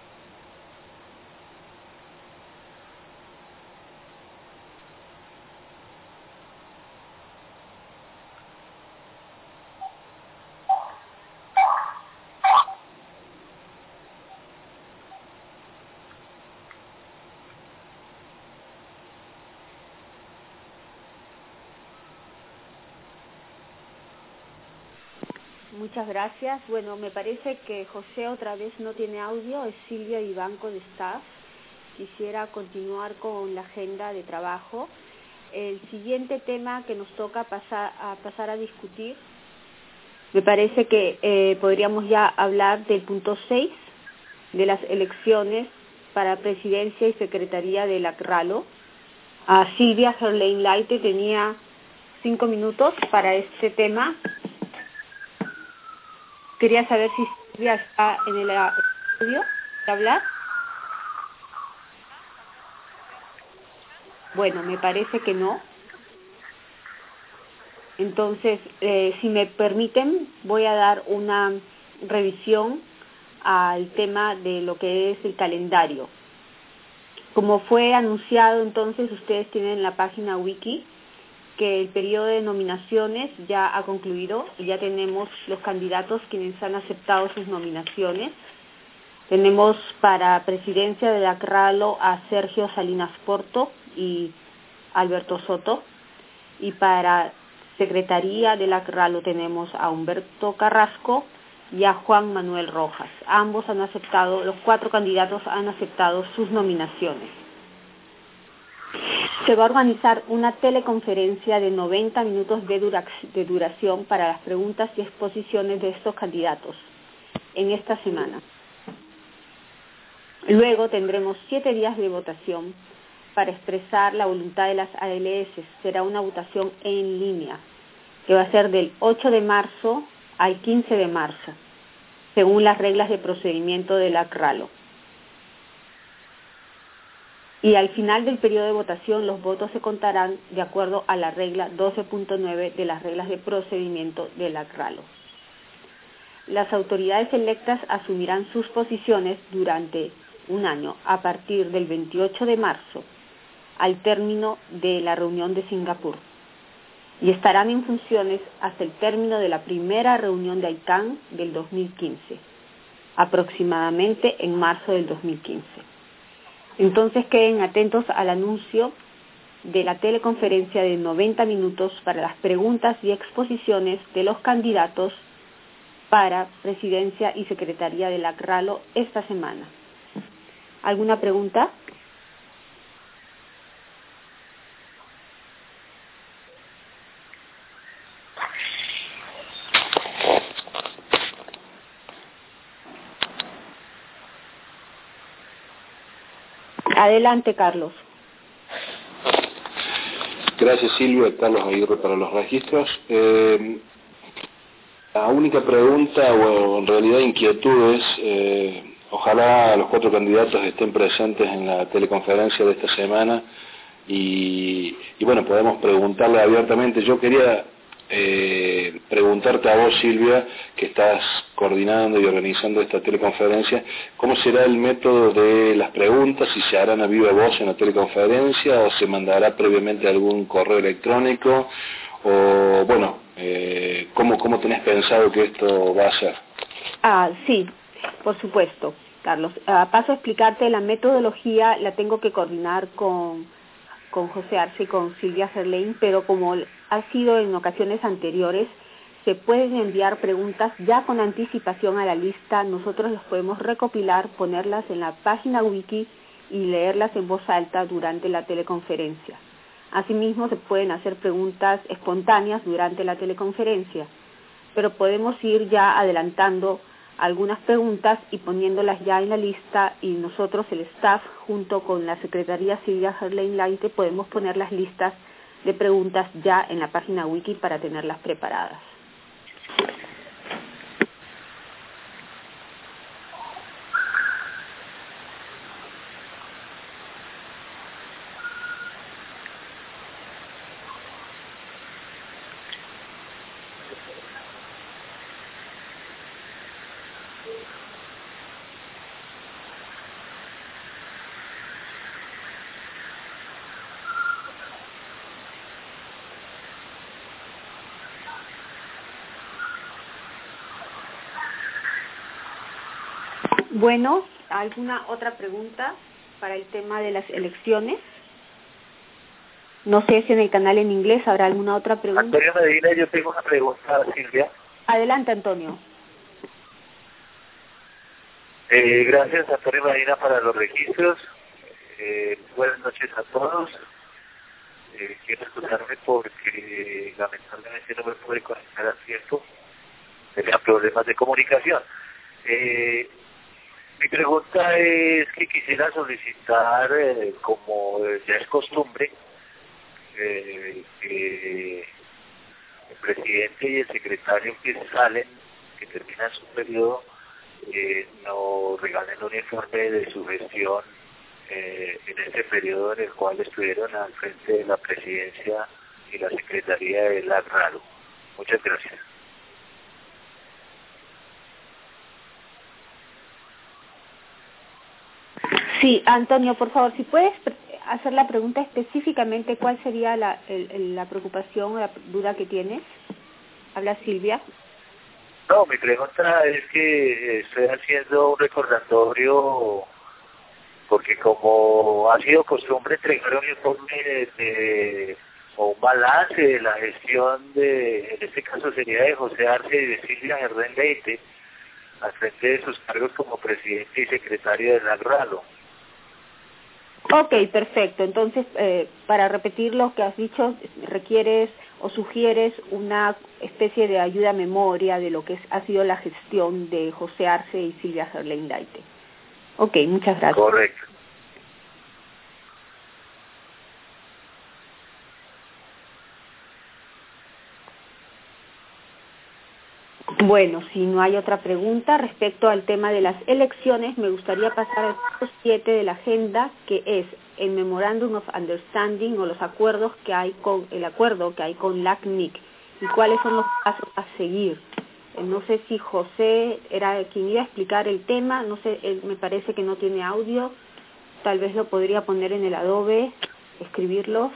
Muchas gracias. Bueno, me parece que José otra vez no tiene audio, es Silvia Vivanco de Staff. Quisiera continuar con la agenda de trabajo. El siguiente tema que nos toca pasar a discutir, me parece que podríamos ya hablar del punto 6 de las elecciones para presidencia y secretaría de la CRALO. Silvia Herlein Leite tenía 5 minutos para este tema. Quería saber si Silvia está en el estudio para hablar. Bueno, me parece que no. Entonces, si me permiten, voy a dar una revisión al tema de lo que es el calendario. Como fue anunciado, entonces, ustedes tienen en la página wiki que el periodo de nominaciones ya ha concluido y ya tenemos los candidatos quienes han aceptado sus nominaciones. Tenemos para presidencia de la CRALO a Sergio Salinas Porto y Alberto Soto, y para secretaría de la CRALO tenemos a Humberto Carrasco y a Juan Manuel Rojas. Ambos han aceptado, los 4 candidatos han aceptado sus nominaciones. Se va a organizar una teleconferencia de 90 minutos de duración para las preguntas y exposiciones de estos candidatos en esta semana. Luego tendremos 7 días de votación para expresar la voluntad de las ALS. Será una votación en línea que va a ser del 8 de marzo al 15 de marzo, según las reglas de procedimiento de la CRALO. Y al final del periodo de votación los votos se contarán de acuerdo a la regla 12.9 de las reglas de procedimiento de la CRALO. Las autoridades electas asumirán sus posiciones durante un año a partir del 28 de marzo al término de la reunión de Singapur y estarán en funciones hasta el término de la primera reunión de ICANN del 2015, aproximadamente en marzo del 2015. Entonces queden atentos al anuncio de la teleconferencia de 90 minutos para las preguntas y exposiciones de los candidatos para presidencia y secretaría de la CRALO esta semana. ¿Alguna pregunta? Adelante, Carlos. Gracias, Silvia. Carlos Aguirre para los registros. La única pregunta, o en realidad inquietud, es ojalá los 4 candidatos estén presentes en la teleconferencia de esta semana y bueno, podemos preguntarle abiertamente. Yo quería preguntarte a vos, Silvia, que estás coordinando y organizando esta teleconferencia, ¿cómo será el método de las preguntas? ¿Si se harán a viva voz en la teleconferencia o se mandará previamente algún correo electrónico o bueno, ¿cómo tenés pensado que esto va a ser? Sí, por supuesto, Carlos. Paso a explicarte la metodología, la tengo que coordinar con José Arce y con Silvia Gerlain, pero como ha sido en ocasiones anteriores, se pueden enviar preguntas ya con anticipación a la lista, nosotros las podemos recopilar, ponerlas en la página wiki y leerlas en voz alta durante la teleconferencia. Asimismo, se pueden hacer preguntas espontáneas durante la teleconferencia, pero podemos ir ya adelantando algunas preguntas y poniéndolas ya en la lista, y nosotros, el staff, junto con la Secretaría Silvia Gerlain Laite, podemos poner las listas de preguntas ya en la página wiki para tenerlas preparadas. Bueno, ¿alguna otra pregunta para el tema de las elecciones? No sé si en el canal en inglés habrá alguna otra pregunta. Antonio Medina, yo tengo una pregunta, Silvia. Adelante, Antonio. Gracias, Antonio Medina, para los registros. Buenas noches a todos. Quiero excusarme porque lamentablemente no me pude conectar a tiempo. Tenía problemas de comunicación. Mi pregunta es que quisiera solicitar, como ya es costumbre, que el presidente y el secretario que salen, que terminan su periodo, nos regalen un informe de su gestión en este periodo en el cual estuvieron al frente de la presidencia y la secretaría de la RALO. Muchas gracias. Sí, Antonio, por favor, si puedes hacer la pregunta específicamente, ¿cuál sería la preocupación o la duda que tienes? Habla Silvia. No, mi pregunta es que estoy haciendo un recordatorio, porque como ha sido costumbre entregar un informe o un balance de la gestión en este caso sería de José Arce y de Silvia Gerlain Laite, al frente de sus cargos como presidente y secretario de la RALO. Ok, perfecto. Entonces, para repetir lo que has dicho, requieres o sugieres una especie de ayuda a memoria de lo que ha sido la gestión de José Arce y Silvia Gerlain Laite. Ok, muchas gracias. Correcto. Bueno, si no hay otra pregunta respecto al tema de las elecciones, me gustaría pasar al punto 7 de la agenda, que es el Memorandum of Understanding o los acuerdos que hay con el acuerdo que hay con LACNIC y cuáles son los pasos a seguir. No sé si José era quien iba a explicar el tema, no sé, él me parece que no tiene audio, tal vez lo podría poner en el Adobe, escribirlo.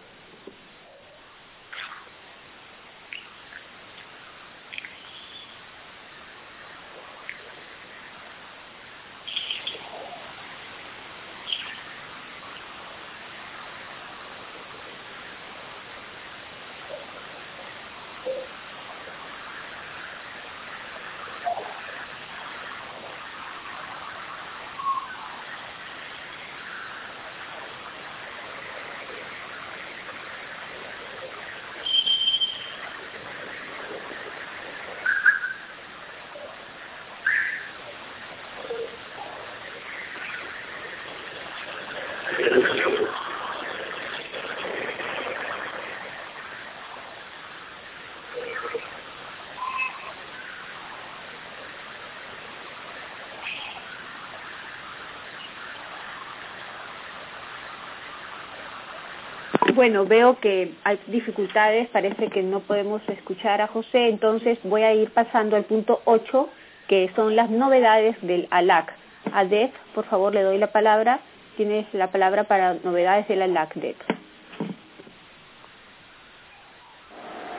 Bueno, veo que hay dificultades, parece que no podemos escuchar a José, entonces voy a ir pasando al punto 8, que son las novedades del ALAC. ADEF, por favor, le doy la palabra. Tienes la palabra para novedades del ALAC, DEF.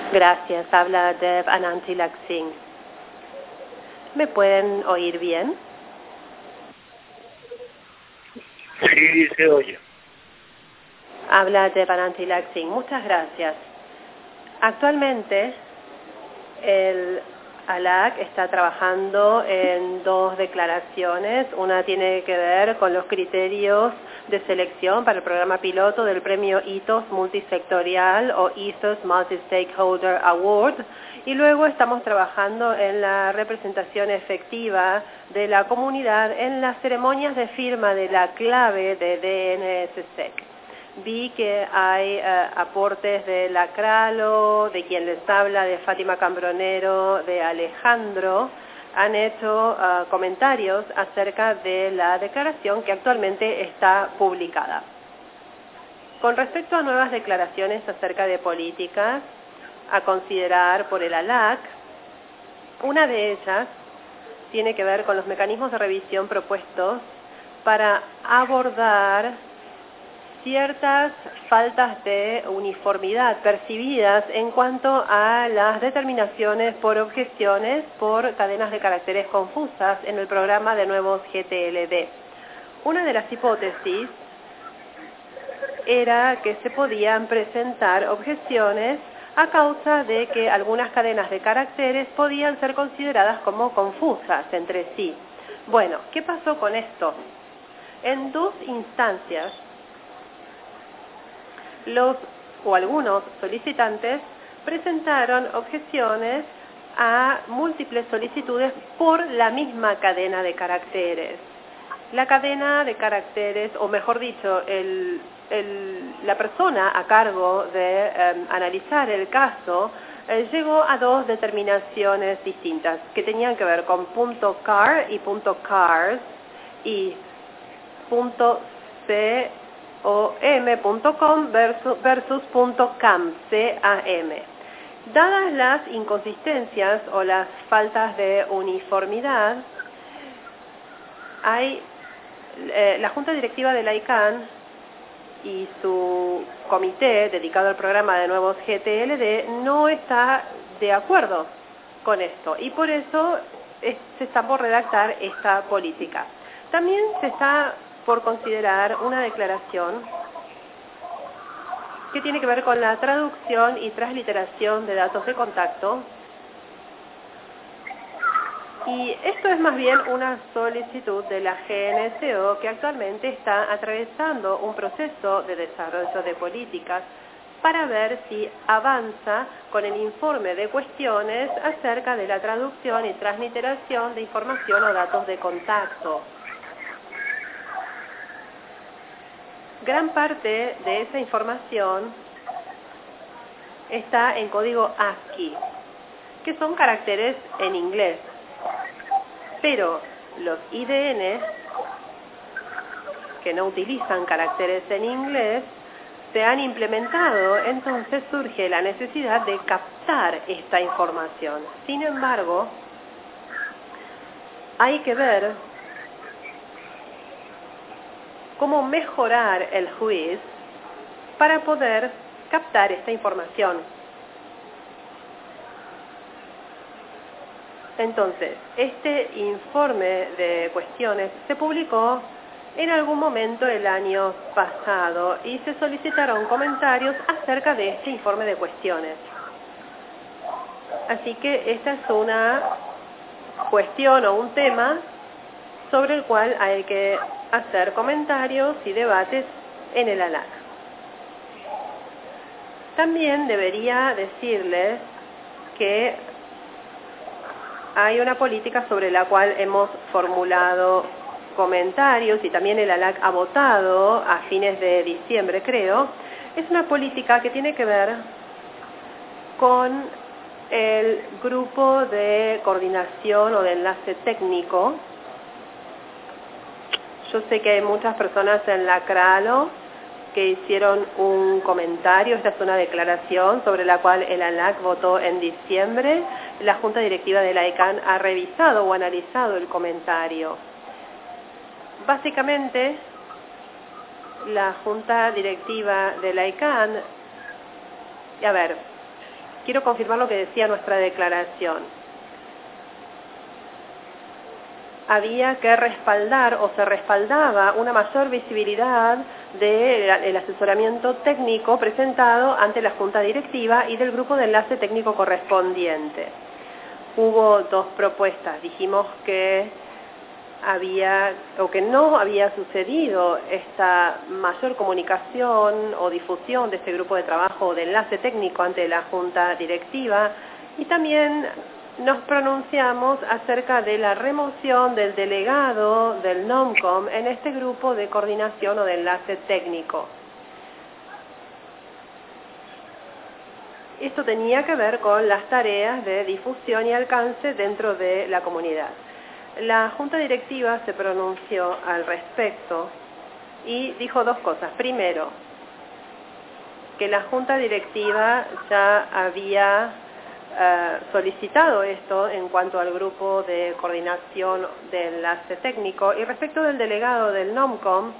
Gracias. Habla Dev Anantilak Singh. ¿Me pueden oír bien? Sí, se oye. Habla Dev Anantilak Singh. Muchas gracias. Actualmente, el ALAC está trabajando en 2 declaraciones. Una tiene que ver con los criterios de selección para el programa piloto del premio ITOS multisectorial o ITOS Multi-Stakeholder Award. Y luego estamos trabajando en la representación efectiva de la comunidad en las ceremonias de firma de la clave de DNSSEC. Vi que hay aportes de la CRALO, de quien les habla, de Fátima Cambronero, de Alejandro. Han hecho comentarios acerca de la declaración que actualmente está publicada. Con respecto a nuevas declaraciones acerca de políticas a considerar por el ALAC, una de ellas tiene que ver con los mecanismos de revisión propuestos para abordar ciertas faltas de uniformidad percibidas en cuanto a las determinaciones por objeciones por cadenas de caracteres confusas en el programa de nuevos GTLD. Una de las hipótesis era que se podían presentar objeciones a causa de que algunas cadenas de caracteres podían ser consideradas como confusas entre sí. Bueno, ¿qué pasó con esto? En 2 instancias, algunos solicitantes presentaron objeciones a múltiples solicitudes por la misma cadena de caracteres. La cadena de caracteres, o mejor dicho, la persona a cargo de analizar el caso llegó a 2 determinaciones distintas que tenían que ver con .car y .cars y .com versus .cam, C-A-M. Dadas las inconsistencias o las faltas de uniformidad, la Junta Directiva de la ICANN y su comité dedicado al programa de nuevos GTLD no está de acuerdo con esto y por eso se está por redactar esta política. También se está por considerar una declaración que tiene que ver con la traducción y transliteración de datos de contacto. Y esto es más bien una solicitud de la GNSO que actualmente está atravesando un proceso de desarrollo de políticas para ver si avanza con el informe de cuestiones acerca de la traducción y transliteración de información o datos de contacto. Gran parte de esa información está en código ASCII, que son caracteres en inglés. Pero los IDN, que no utilizan caracteres en inglés, se han implementado, entonces surge la necesidad de captar esta información. Sin embargo, hay que ver cómo mejorar el WHOIS para poder captar esta información. Entonces, este informe de cuestiones se publicó en algún momento el año pasado y se solicitaron comentarios acerca de este informe de cuestiones. Así que esta es una cuestión o un tema sobre el cual hay que hacer comentarios y debates en el ALAC. También debería decirles que hay una política sobre la cual hemos formulado comentarios y también el ALAC ha votado a fines de diciembre, creo. Es una política que tiene que ver con el grupo de coordinación o de enlace técnico. Yo sé que hay muchas personas en la CRALO que hicieron un comentario. Esta es una declaración sobre la cual el ALAC votó en diciembre. La Junta Directiva de la ICANN ha revisado o analizado el comentario. Básicamente, la Junta Directiva de la ICANN, quiero confirmar lo que decía nuestra declaración. Había que respaldar o se respaldaba una mayor visibilidad del asesoramiento técnico presentado ante la Junta Directiva y del grupo de enlace técnico correspondiente. Hubo dos propuestas. Dijimos que no había sucedido esta mayor comunicación o difusión de este grupo de trabajo o de enlace técnico ante la Junta Directiva, y también nos pronunciamos acerca de la remoción del delegado del NOMCOM en este grupo de coordinación o de enlace técnico. Esto tenía que ver con las tareas de difusión y alcance dentro de la comunidad. La Junta Directiva se pronunció al respecto y dijo dos cosas. Primero, que la Junta Directiva ya había solicitado esto en cuanto al grupo de coordinación de enlace técnico, y respecto del delegado del NOMCOM,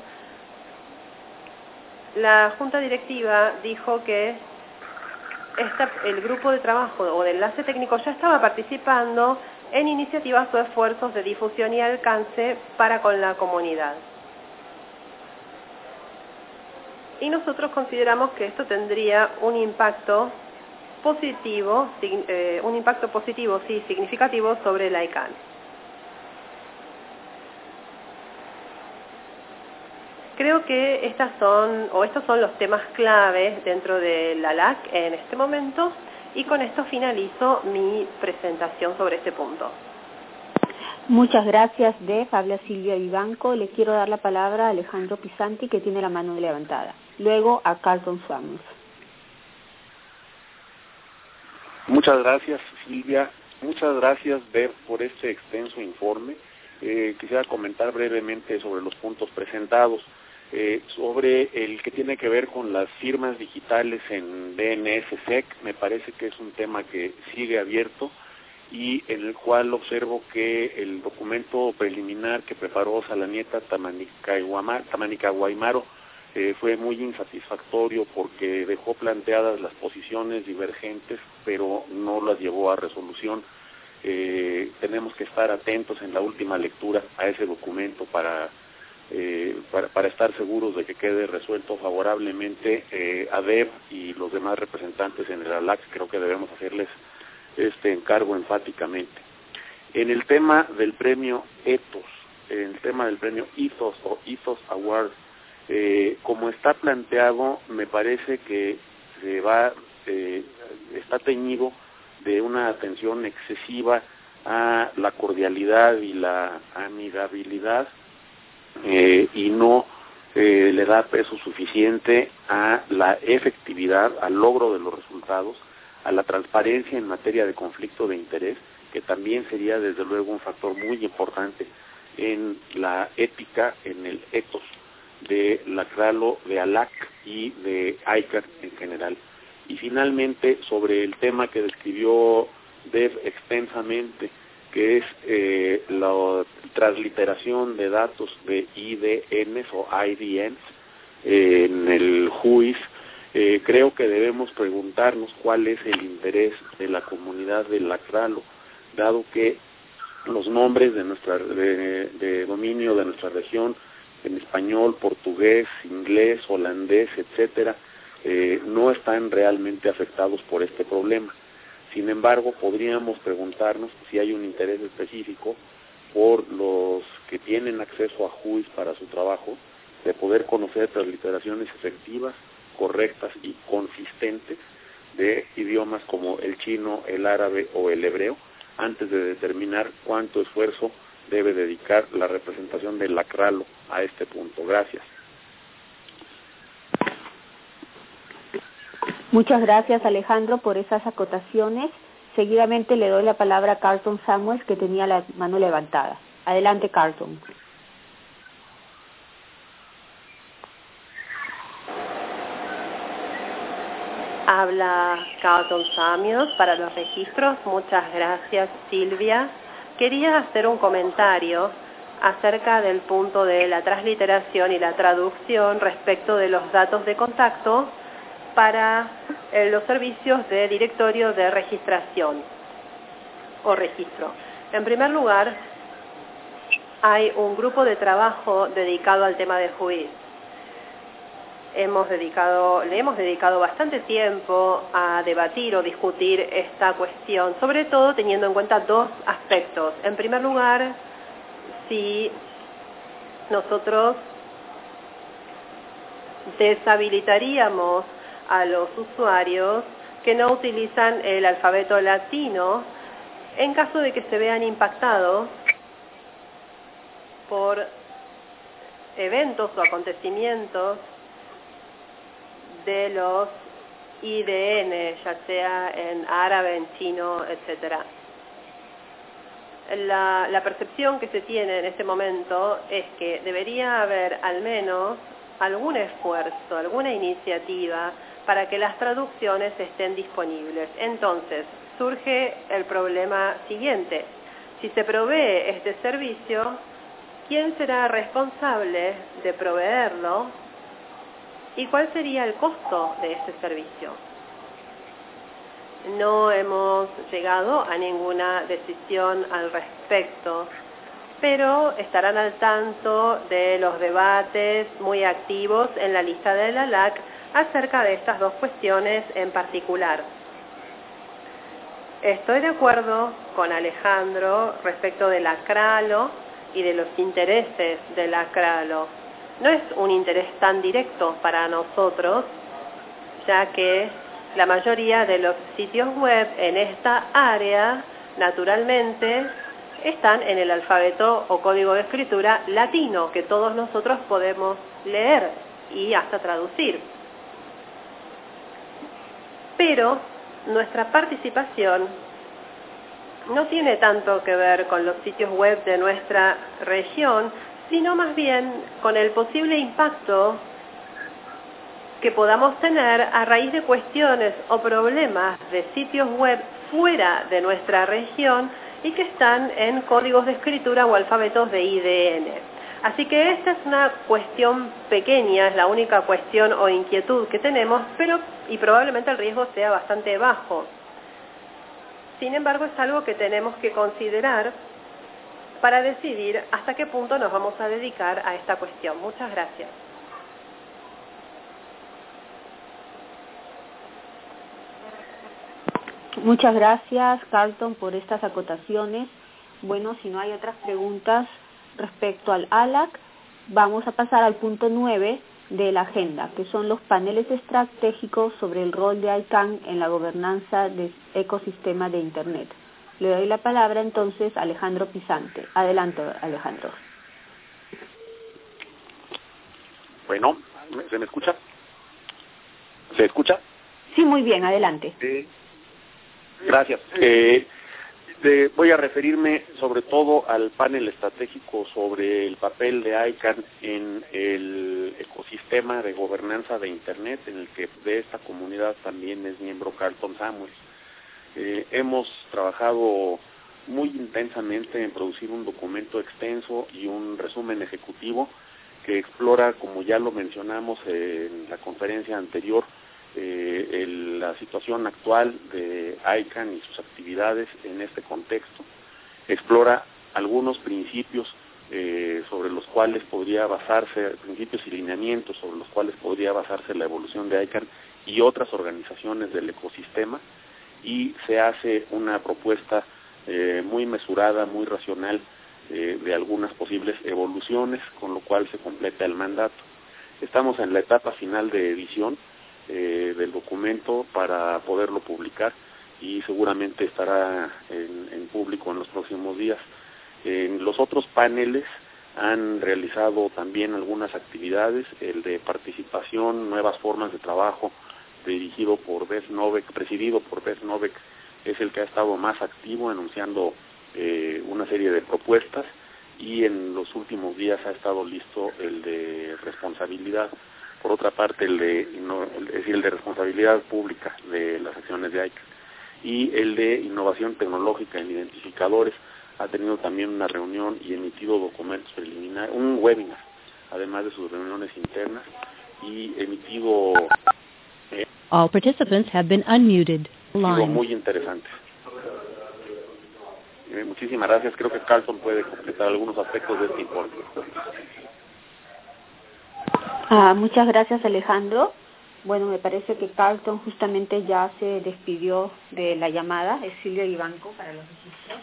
la Junta Directiva dijo que el grupo de trabajo o de enlace técnico ya estaba participando en iniciativas o esfuerzos de difusión y alcance para con la comunidad. Y nosotros consideramos que esto tendría un impacto positivo, significativo sobre la ICANN. Creo que estos son los temas claves dentro de la LAC en este momento, y con esto finalizo mi presentación sobre este punto. Muchas gracias, Def. Habla Silvia Vivanco. Le quiero dar la palabra a Alejandro Pisanti, que tiene la mano levantada. Luego a Carlton Samuels. Muchas gracias, Silvia. Muchas gracias, Def, por este extenso informe. Quisiera comentar brevemente sobre los puntos presentados. Sobre el que tiene que ver con las firmas digitales en DNS-SEC, me parece que es un tema que sigue abierto y en el cual observo que el documento preliminar que preparó Salanieta Tamanica Guaymaro fue muy insatisfactorio porque dejó planteadas las posiciones divergentes, pero no las llevó a resolución. Tenemos que estar atentos en la última lectura a ese documento para estar seguros de que quede resuelto favorablemente a DEV y los demás representantes en el ALAC. Creo que debemos hacerles este encargo enfáticamente. En el tema del premio Ethos, o Ethos Award, como está planteado, me parece que está teñido de una atención excesiva a la cordialidad y la amigabilidad, y no le da peso suficiente a la efectividad, al logro de los resultados, a la transparencia en materia de conflicto de interés, que también sería desde luego un factor muy importante en la ética, en el ethos de la CRALO, de ALAC y de ICANN en general. Y finalmente, sobre el tema que describió Dev extensamente, que es la transliteración de datos de IDNs o IDNs en el JUIS, creo que debemos preguntarnos cuál es el interés de la comunidad de la CRALO, dado que los nombres de dominio de nuestra región en español, portugués, inglés, holandés, etcétera, no están realmente afectados por este problema. Sin embargo, podríamos preguntarnos si hay un interés específico por los que tienen acceso a JUIS para su trabajo, de poder conocer transliteraciones efectivas, correctas y consistentes de idiomas como el chino, el árabe o el hebreo, antes de determinar cuánto esfuerzo debe dedicar la representación de la CRALO a este punto. Gracias. Muchas gracias, Alejandro, por esas acotaciones. Seguidamente le doy la palabra a Carlton Samuels, que tenía la mano levantada. Adelante, Carlton. Habla Carlton Samuels para los registros. Muchas gracias, Silvia. Quería hacer un comentario acerca del punto de la transliteración y la traducción respecto de los datos de contacto para los servicios de directorio de registración o registro. En primer lugar, hay un grupo de trabajo dedicado al tema de juiz. Le hemos dedicado bastante tiempo a debatir o discutir esta cuestión, sobre todo teniendo en cuenta dos aspectos. En primer lugar, si nosotros deshabilitaríamos a los usuarios que no utilizan el alfabeto latino en caso de que se vean impactados por eventos o acontecimientos de los IDN, ya sea en árabe, en chino, etc. La percepción que se tiene en este momento es que debería haber al menos algún esfuerzo, alguna iniciativa para que las traducciones estén disponibles. Entonces, surge el problema siguiente. Si se provee este servicio, ¿quién será responsable de proveerlo? ¿Y cuál sería el costo de este servicio? No hemos llegado a ninguna decisión al respecto, pero estarán al tanto de los debates muy activos en la lista de la LAC acerca de estas dos cuestiones en particular. Estoy de acuerdo con Alejandro respecto de la CRALO y de los intereses de la CRALO. No es un interés tan directo para nosotros, ya que la mayoría de los sitios web en esta área, naturalmente, están en el alfabeto o código de escritura latino, que todos nosotros podemos leer y hasta traducir. Pero nuestra participación no tiene tanto que ver con los sitios web de nuestra región, sino más bien con el posible impacto que podamos tener a raíz de cuestiones o problemas de sitios web fuera de nuestra región y que están en códigos de escritura o alfabetos de IDN. Así que esta es una cuestión pequeña, es la única cuestión o inquietud que tenemos, y probablemente el riesgo sea bastante bajo. Sin embargo, es algo que tenemos que considerar para decidir hasta qué punto nos vamos a dedicar a esta cuestión. Muchas gracias. Muchas gracias, Carlton, por estas acotaciones. Bueno, si no hay otras preguntas respecto al ALAC, vamos a pasar al punto 9 de la agenda, que son los paneles estratégicos sobre el rol de ICANN en la gobernanza del ecosistema de Internet. Le doy la palabra entonces a Alejandro Pisante. Adelante, Alejandro. Bueno, ¿se me escucha? ¿Se escucha? Sí, muy bien, adelante. Gracias. Voy a referirme sobre todo al panel estratégico sobre el papel de ICANN en el ecosistema de gobernanza de Internet, en el que de esta comunidad también es miembro Carlton Samuels. Hemos trabajado muy intensamente en producir un documento extenso y un resumen ejecutivo que explora, como ya lo mencionamos en la conferencia anterior, la situación actual de ICANN y sus actividades en este contexto. Explora algunos principios sobre los cuales podría basarse, principios y lineamientos sobre los cuales podría basarse la evolución de ICANN y otras organizaciones del ecosistema, y se hace una propuesta muy mesurada, muy racional de algunas posibles evoluciones, con lo cual se completa el mandato. Estamos en la etapa final de edición del documento para poderlo publicar y seguramente estará en público en los próximos días. Los otros paneles han realizado también algunas actividades, el de participación, nuevas formas de trabajo, presidido por Beth Novek, es el que ha estado más activo anunciando una serie de propuestas, y en los últimos días ha estado listo el de responsabilidad. Por otra parte, el de responsabilidad pública de las acciones de ICANN, y el de innovación tecnológica en identificadores ha tenido también una reunión y emitido documentos preliminares, un webinar, además de sus reuniones internas, y emitido All participants have been unmuted. Algo muy interesante. Muchísimas gracias. Creo que Carlton puede completar algunos aspectos de este informe. Muchas gracias, Alejandro. Bueno, me parece que Carlton justamente ya se despidió de la llamada. Es Silvia Vivanco para los registros.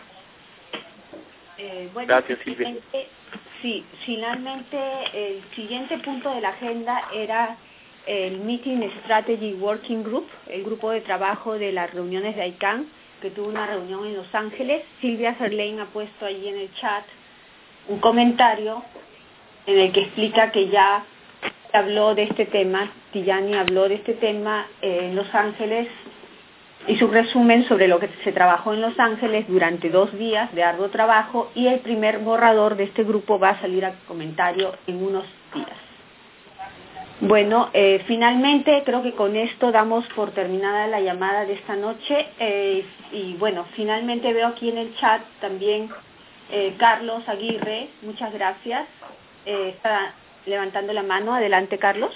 Bueno, gracias, Silvia. Sí, finalmente el siguiente punto de la agenda era el Meeting Strategy Working Group, el grupo de trabajo de las reuniones de ICANN, que tuvo una reunión en Los Ángeles. Silvia Serlein ha puesto ahí en el chat un comentario en el que explica que ya habló de este tema, Tijani habló de este tema en Los Ángeles, y su resumen sobre lo que se trabajó en Los Ángeles durante 2 días de arduo trabajo, y el primer borrador de este grupo va a salir a comentario en unos días. Bueno, finalmente creo que con esto damos por terminada la llamada de esta noche, y bueno, finalmente veo aquí en el chat también Carlos Aguirre, muchas gracias, está levantando la mano. Adelante, Carlos.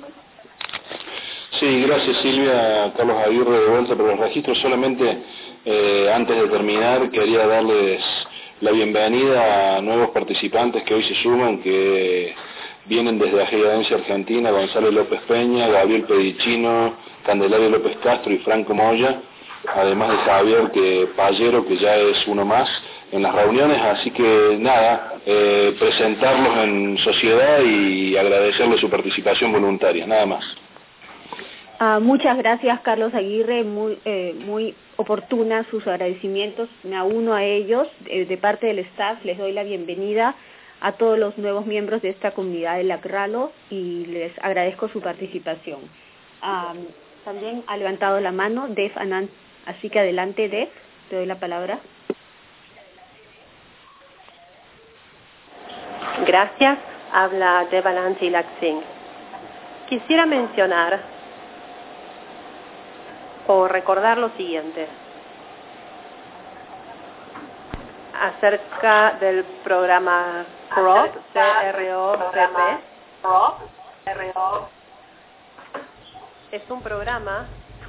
Sí, gracias, Silvia. Carlos Aguirre de vuelta por los registros. Solamente antes de terminar quería darles la bienvenida a nuevos participantes que hoy se suman, que vienen desde Agencia Argentina: Gonzalo López Peña, Gabriel Pedicino, Candelario López Castro y Franco Moya, además de Javier Pallero, que ya es uno más en las reuniones. Así que nada, presentarlos en sociedad y agradecerles su participación voluntaria, nada más. Muchas gracias, Carlos Aguirre, muy oportunas sus agradecimientos, me uno a ellos. De parte del staff les doy la bienvenida a todos los nuevos miembros de esta comunidad de LACRALO y les agradezco su participación. También ha levantado la mano Def Anand, así que adelante, Def, te doy la palabra. Gracias, habla Def Anand Tilak Singh. Quisiera mencionar o recordar lo siguiente acerca del programa CROP, C-R-O-P-P. Es un programa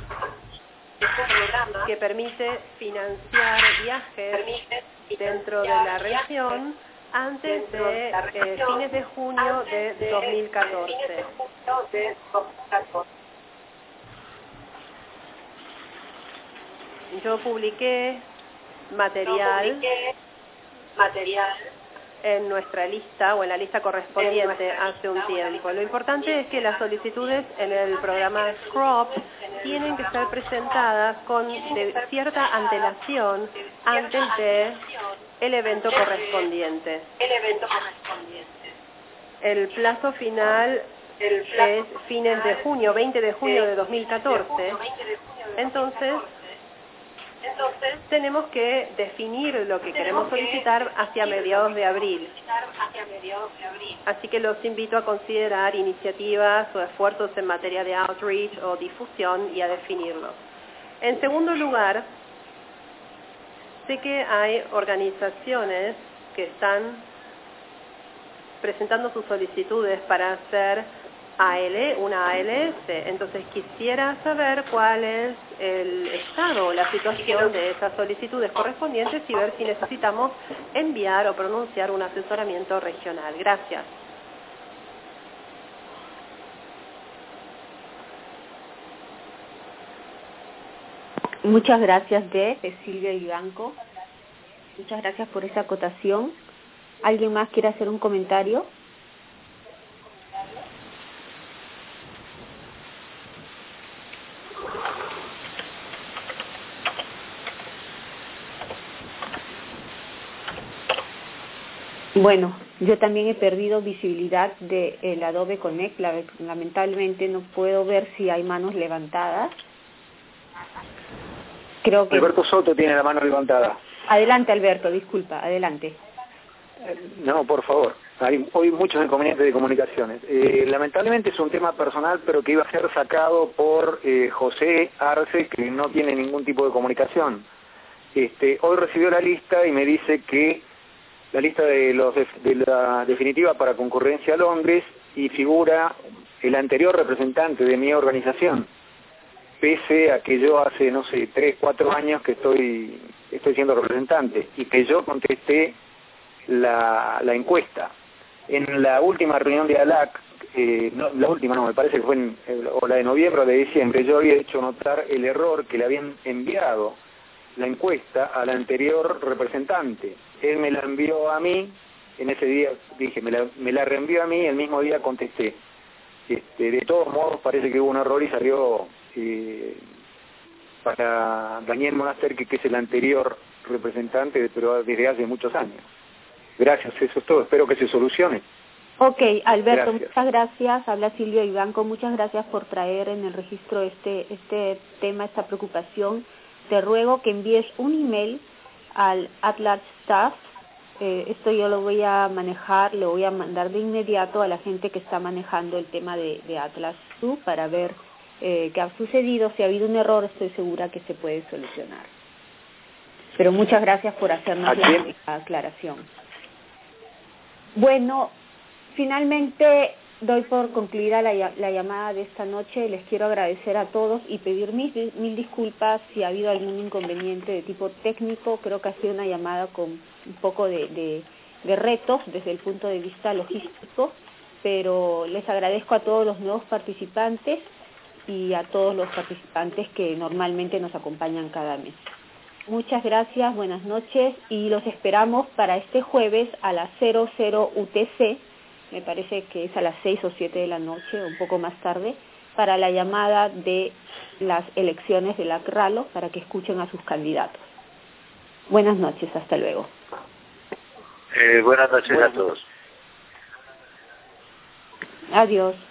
que permite financiar viajes dentro de la región antes de fines de junio de 2014. Yo publiqué material en nuestra lista o en la lista correspondiente hace un tiempo. Lo importante es que las solicitudes en el programa CROP tienen que ser presentadas con cierta antelación antes de el evento correspondiente. El plazo final es fines de junio, 20 de junio de 2014. Entonces tenemos que definir lo que queremos solicitar hacia mediados de abril. Así que los invito a considerar iniciativas o esfuerzos en materia de outreach o difusión y a definirlos. En segundo lugar, sé que hay organizaciones que están presentando sus solicitudes para hacer una ALS. Entonces quisiera saber cuál es el estado o la situación de esas solicitudes correspondientes y ver si necesitamos enviar o pronunciar un asesoramiento regional. Gracias. Muchas gracias, de Silvia Vivanco. Muchas gracias por esa acotación. ¿Alguien más quiere hacer un comentario? Bueno, yo también he perdido visibilidad del Adobe Connect. Lamentablemente no puedo ver si hay manos levantadas. Creo que... Alberto Soto tiene la mano levantada. Adelante, Alberto, disculpa, adelante. No, por favor. Hay hoy muchos inconvenientes de comunicaciones. Lamentablemente es un tema personal, pero que iba a ser sacado por José Arce, que no tiene ningún tipo de comunicación. Hoy recibió la lista y me dice que la lista de la definitiva para concurrencia a Londres, y figura el anterior representante de mi organización. pese a que yo hace, no sé, 3, 4 años que estoy siendo representante y que yo contesté la encuesta. En la última reunión de ALAC, no, la última no, me parece que fue o la de noviembre o de diciembre, yo había hecho notar el error que le habían enviado la encuesta al anterior representante. Él me la envió a mí, en ese día dije, me la reenvió a mí, el mismo día contesté. De todos modos parece que hubo un error y salió para Daniel Monaster, que es el anterior representante, pero desde hace muchos años. Gracias, eso es todo, espero que se solucione. Ok, Alberto, gracias. Muchas gracias. Habla Silvia Vivanco, muchas gracias por traer en el registro este tema, esta preocupación. Te ruego que envíes un email al Atlas Staff. Esto yo lo voy a manejar, lo voy a mandar de inmediato a la gente que está manejando el tema de Atlas Sub para ver qué ha sucedido. Si ha habido un error, estoy segura que se puede solucionar. Pero muchas gracias por hacernos la aclaración. Bueno, finalmente doy por concluida la llamada de esta noche. Les quiero agradecer a todos y pedir mil disculpas si ha habido algún inconveniente de tipo técnico. Creo que ha sido una llamada con un poco de retos desde el punto de vista logístico, pero les agradezco a todos los nuevos participantes y a todos los participantes que normalmente nos acompañan cada mes. Muchas gracias, buenas noches y los esperamos para este jueves a las 00 UTC, me parece que es a las 6 o 7 de la noche, un poco más tarde, para la llamada de las elecciones de la CRALO para que escuchen a sus candidatos. Buenas noches, hasta luego. Buenas noches a todos. Adiós.